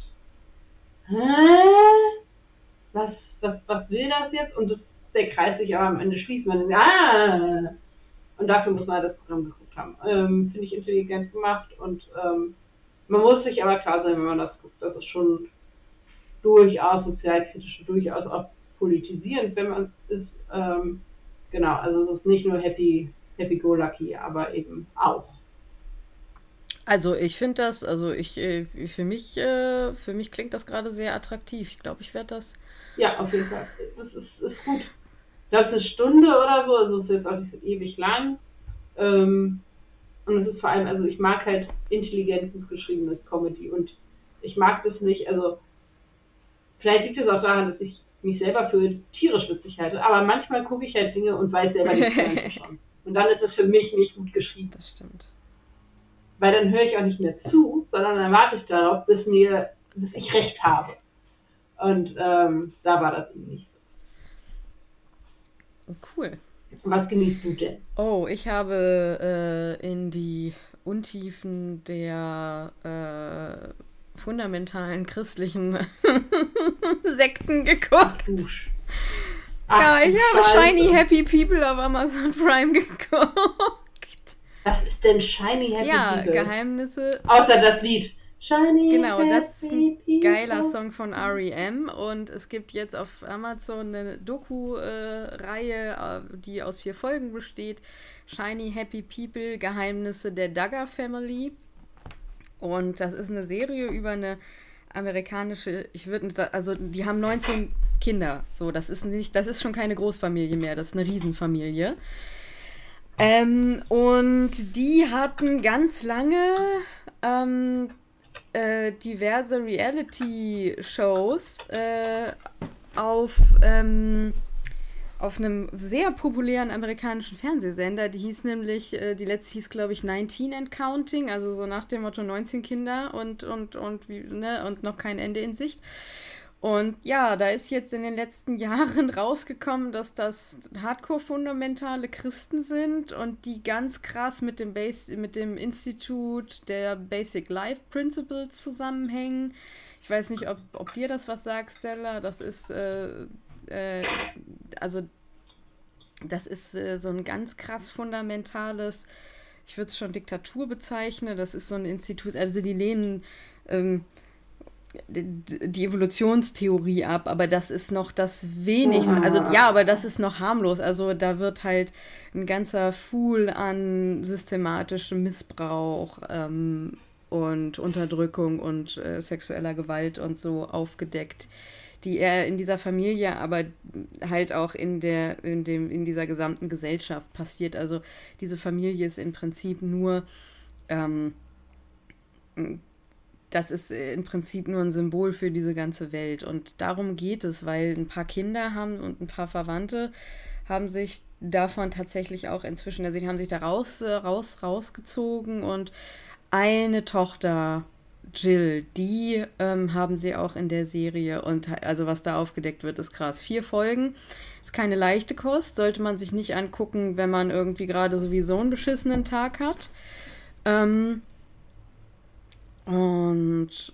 Speaker 2: was will das jetzt? Und der Kreis sich aber am Ende schließt. Man denkt, und dafür muss man halt das Programm geguckt haben. Finde ich intelligent gemacht und man muss sich aber klar sein, wenn man das guckt, das ist schon durchaus sozialkritisch, durchaus auch politisierend, wenn man es ist. Genau, also es ist nicht nur happy-go-lucky, aber eben auch.
Speaker 1: Also ich finde das, für mich klingt das gerade sehr attraktiv. Ich glaube, ich werde das.
Speaker 2: Ja, auf jeden Fall. Das ist gut. Das ist eine Stunde oder so, also es ist jetzt auch nicht so ewig lang. Und es ist vor allem, also ich mag halt intelligent gut geschriebenes Comedy und ich mag das nicht, also vielleicht liegt es auch daran, dass ich mich selber für tierisch witzig halte, aber manchmal gucke ich halt Dinge und weiß selber nicht schon. Und dann ist es für mich nicht gut geschrieben.
Speaker 1: Das stimmt.
Speaker 2: Weil dann höre ich auch nicht mehr zu, sondern dann warte ich darauf, bis ich recht habe. Und da war das eben nicht
Speaker 1: so. Cool.
Speaker 2: Was genießt du denn?
Speaker 1: Oh, ich habe in die Untiefen der fundamentalen christlichen Sekten geguckt. Ja, ich habe Shiny Happy People auf Amazon Prime geguckt.
Speaker 2: Was ist denn Shiny Happy People?
Speaker 1: Ja, Geheimnisse.
Speaker 2: Außer das Lied. Shiny
Speaker 1: genau,
Speaker 2: Happy
Speaker 1: das ist ein
Speaker 2: People.
Speaker 1: geiler Song von R.E.M. Und es gibt jetzt auf Amazon eine Doku-Reihe, die aus 4 Folgen besteht. Shiny Happy People, Geheimnisse der Duggar Family. Und das ist eine Serie über eine amerikanische, die haben 19 Kinder. So, das ist schon keine Großfamilie mehr, das ist eine Riesenfamilie. Und die hatten ganz lange diverse Reality-Shows auf einem sehr populären amerikanischen Fernsehsender. Die letzte hieß, glaube ich, 19 and Counting, also so nach dem Motto 19 Kinder und noch kein Ende in Sicht. Und ja, da ist jetzt in den letzten Jahren rausgekommen, dass das Hardcore-fundamentale Christen sind und die ganz krass mit dem Institut der Basic Life Principles zusammenhängen. Ich weiß nicht, ob dir das was sagt, Stella. Das ist, also, das ist so ein ganz krass fundamentales, ich würde es schon Diktatur bezeichnen. Das ist so ein Institut, also die lehnen die Evolutionstheorie ab, aber das ist noch das Wenigste. Also ja, aber das ist noch harmlos. Also da wird halt ein ganzer Pool an systematischem Missbrauch und Unterdrückung und sexueller Gewalt und so aufgedeckt, die er in dieser Familie, aber halt auch in dieser gesamten Gesellschaft passiert. Also diese Familie ist im Prinzip nur das ist im Prinzip nur ein Symbol für diese ganze Welt. Und darum geht es, weil ein paar Kinder haben und ein paar Verwandte haben sich davon tatsächlich auch inzwischen, also die haben sich da rausgezogen und eine Tochter, Jill, die haben sie auch in der Serie und also was da aufgedeckt wird, ist krass. 4 Folgen, ist keine leichte Kost, sollte man sich nicht angucken, wenn man irgendwie gerade sowieso einen beschissenen Tag hat. Und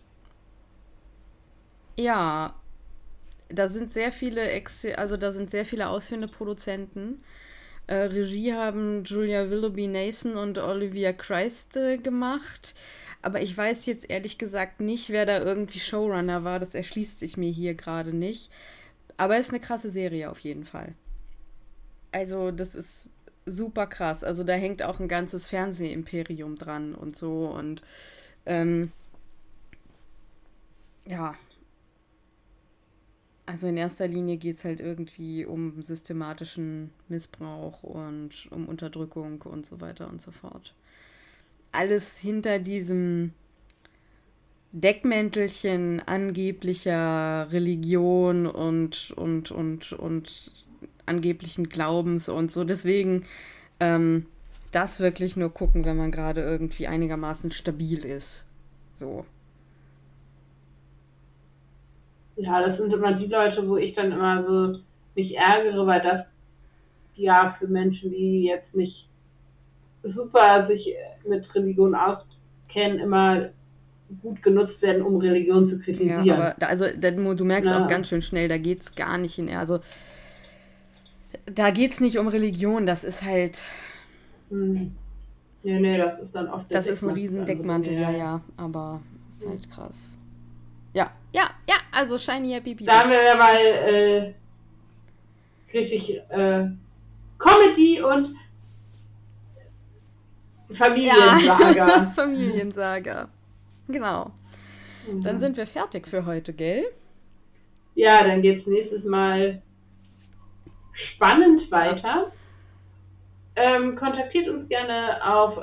Speaker 1: ja, da sind sehr viele ausführende Produzenten. Regie haben Julia Willoughby Mason und Olivia Christ gemacht. Aber ich weiß jetzt ehrlich gesagt nicht, wer da irgendwie Showrunner war. Das erschließt sich mir hier gerade nicht. Aber es ist eine krasse Serie auf jeden Fall. Also das ist super krass. Also da hängt auch ein ganzes Fernsehimperium dran und so. Und ja, also in erster Linie geht es halt irgendwie um systematischen Missbrauch und um Unterdrückung und so weiter und so fort. Alles hinter diesem Deckmäntelchen angeblicher Religion und angeblichen Glaubens und so. Deswegen das wirklich nur gucken, wenn man gerade irgendwie einigermaßen stabil ist. So.
Speaker 2: Ja, das sind immer die Leute, wo ich dann immer so mich ärgere, weil das ja für Menschen, die jetzt nicht super sich mit Religion auskennen, immer gut genutzt werden, um Religion zu kritisieren.
Speaker 1: Ja, aber du merkst auch ganz schön schnell, da geht's gar nicht also da geht's nicht um Religion, das ist halt
Speaker 2: Nee, das ist dann oft
Speaker 1: das ist ein riesen Deckmantel, ja, aber ist halt krass. Ja, also Shiny Happy People.
Speaker 2: Da haben wir ja mal richtig Comedy und Familiensaga.
Speaker 1: Ja. Familiensaga. Genau. Dann sind wir fertig für heute, gell?
Speaker 2: Ja, dann geht's nächstes Mal spannend weiter. Kontaktiert uns gerne auf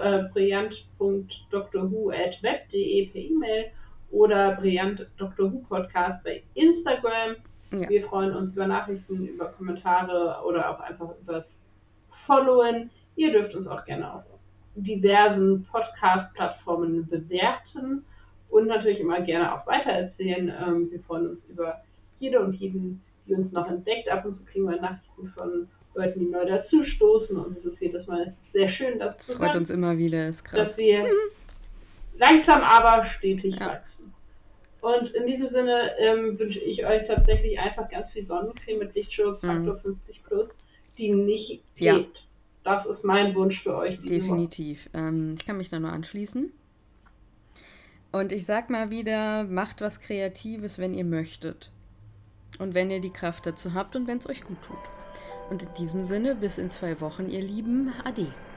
Speaker 2: brillant.drwho@web.de per E-Mail oder brillant.drwho-Podcast bei Instagram. Ja. Wir freuen uns über Nachrichten, über Kommentare oder auch einfach über das Followen. Ihr dürft uns auch gerne auf diversen Podcast-Plattformen bewerten und natürlich immer gerne auch weitererzählen. Wir freuen uns über jede und jeden, die uns noch entdeckt. Ab und zu kriegen wir Nachrichten von Leuten, die neu dazustoßen und es ist jedes Mal sehr schön, dass
Speaker 1: das freut uns immer wieder, ist krass.
Speaker 2: Dass wir langsam aber stetig wachsen. Und in diesem Sinne wünsche ich euch tatsächlich einfach ganz viel Sonnencreme mit Lichtschutz Faktor 50+, die nicht hebt. Ja. Das ist mein Wunsch für euch.
Speaker 1: Definitiv. Ich kann mich da nur anschließen. Und ich sag mal wieder, macht was Kreatives, wenn ihr möchtet. Und wenn ihr die Kraft dazu habt und wenn es euch gut tut. Und in diesem Sinne, bis in 2 Wochen, ihr Lieben. Ade.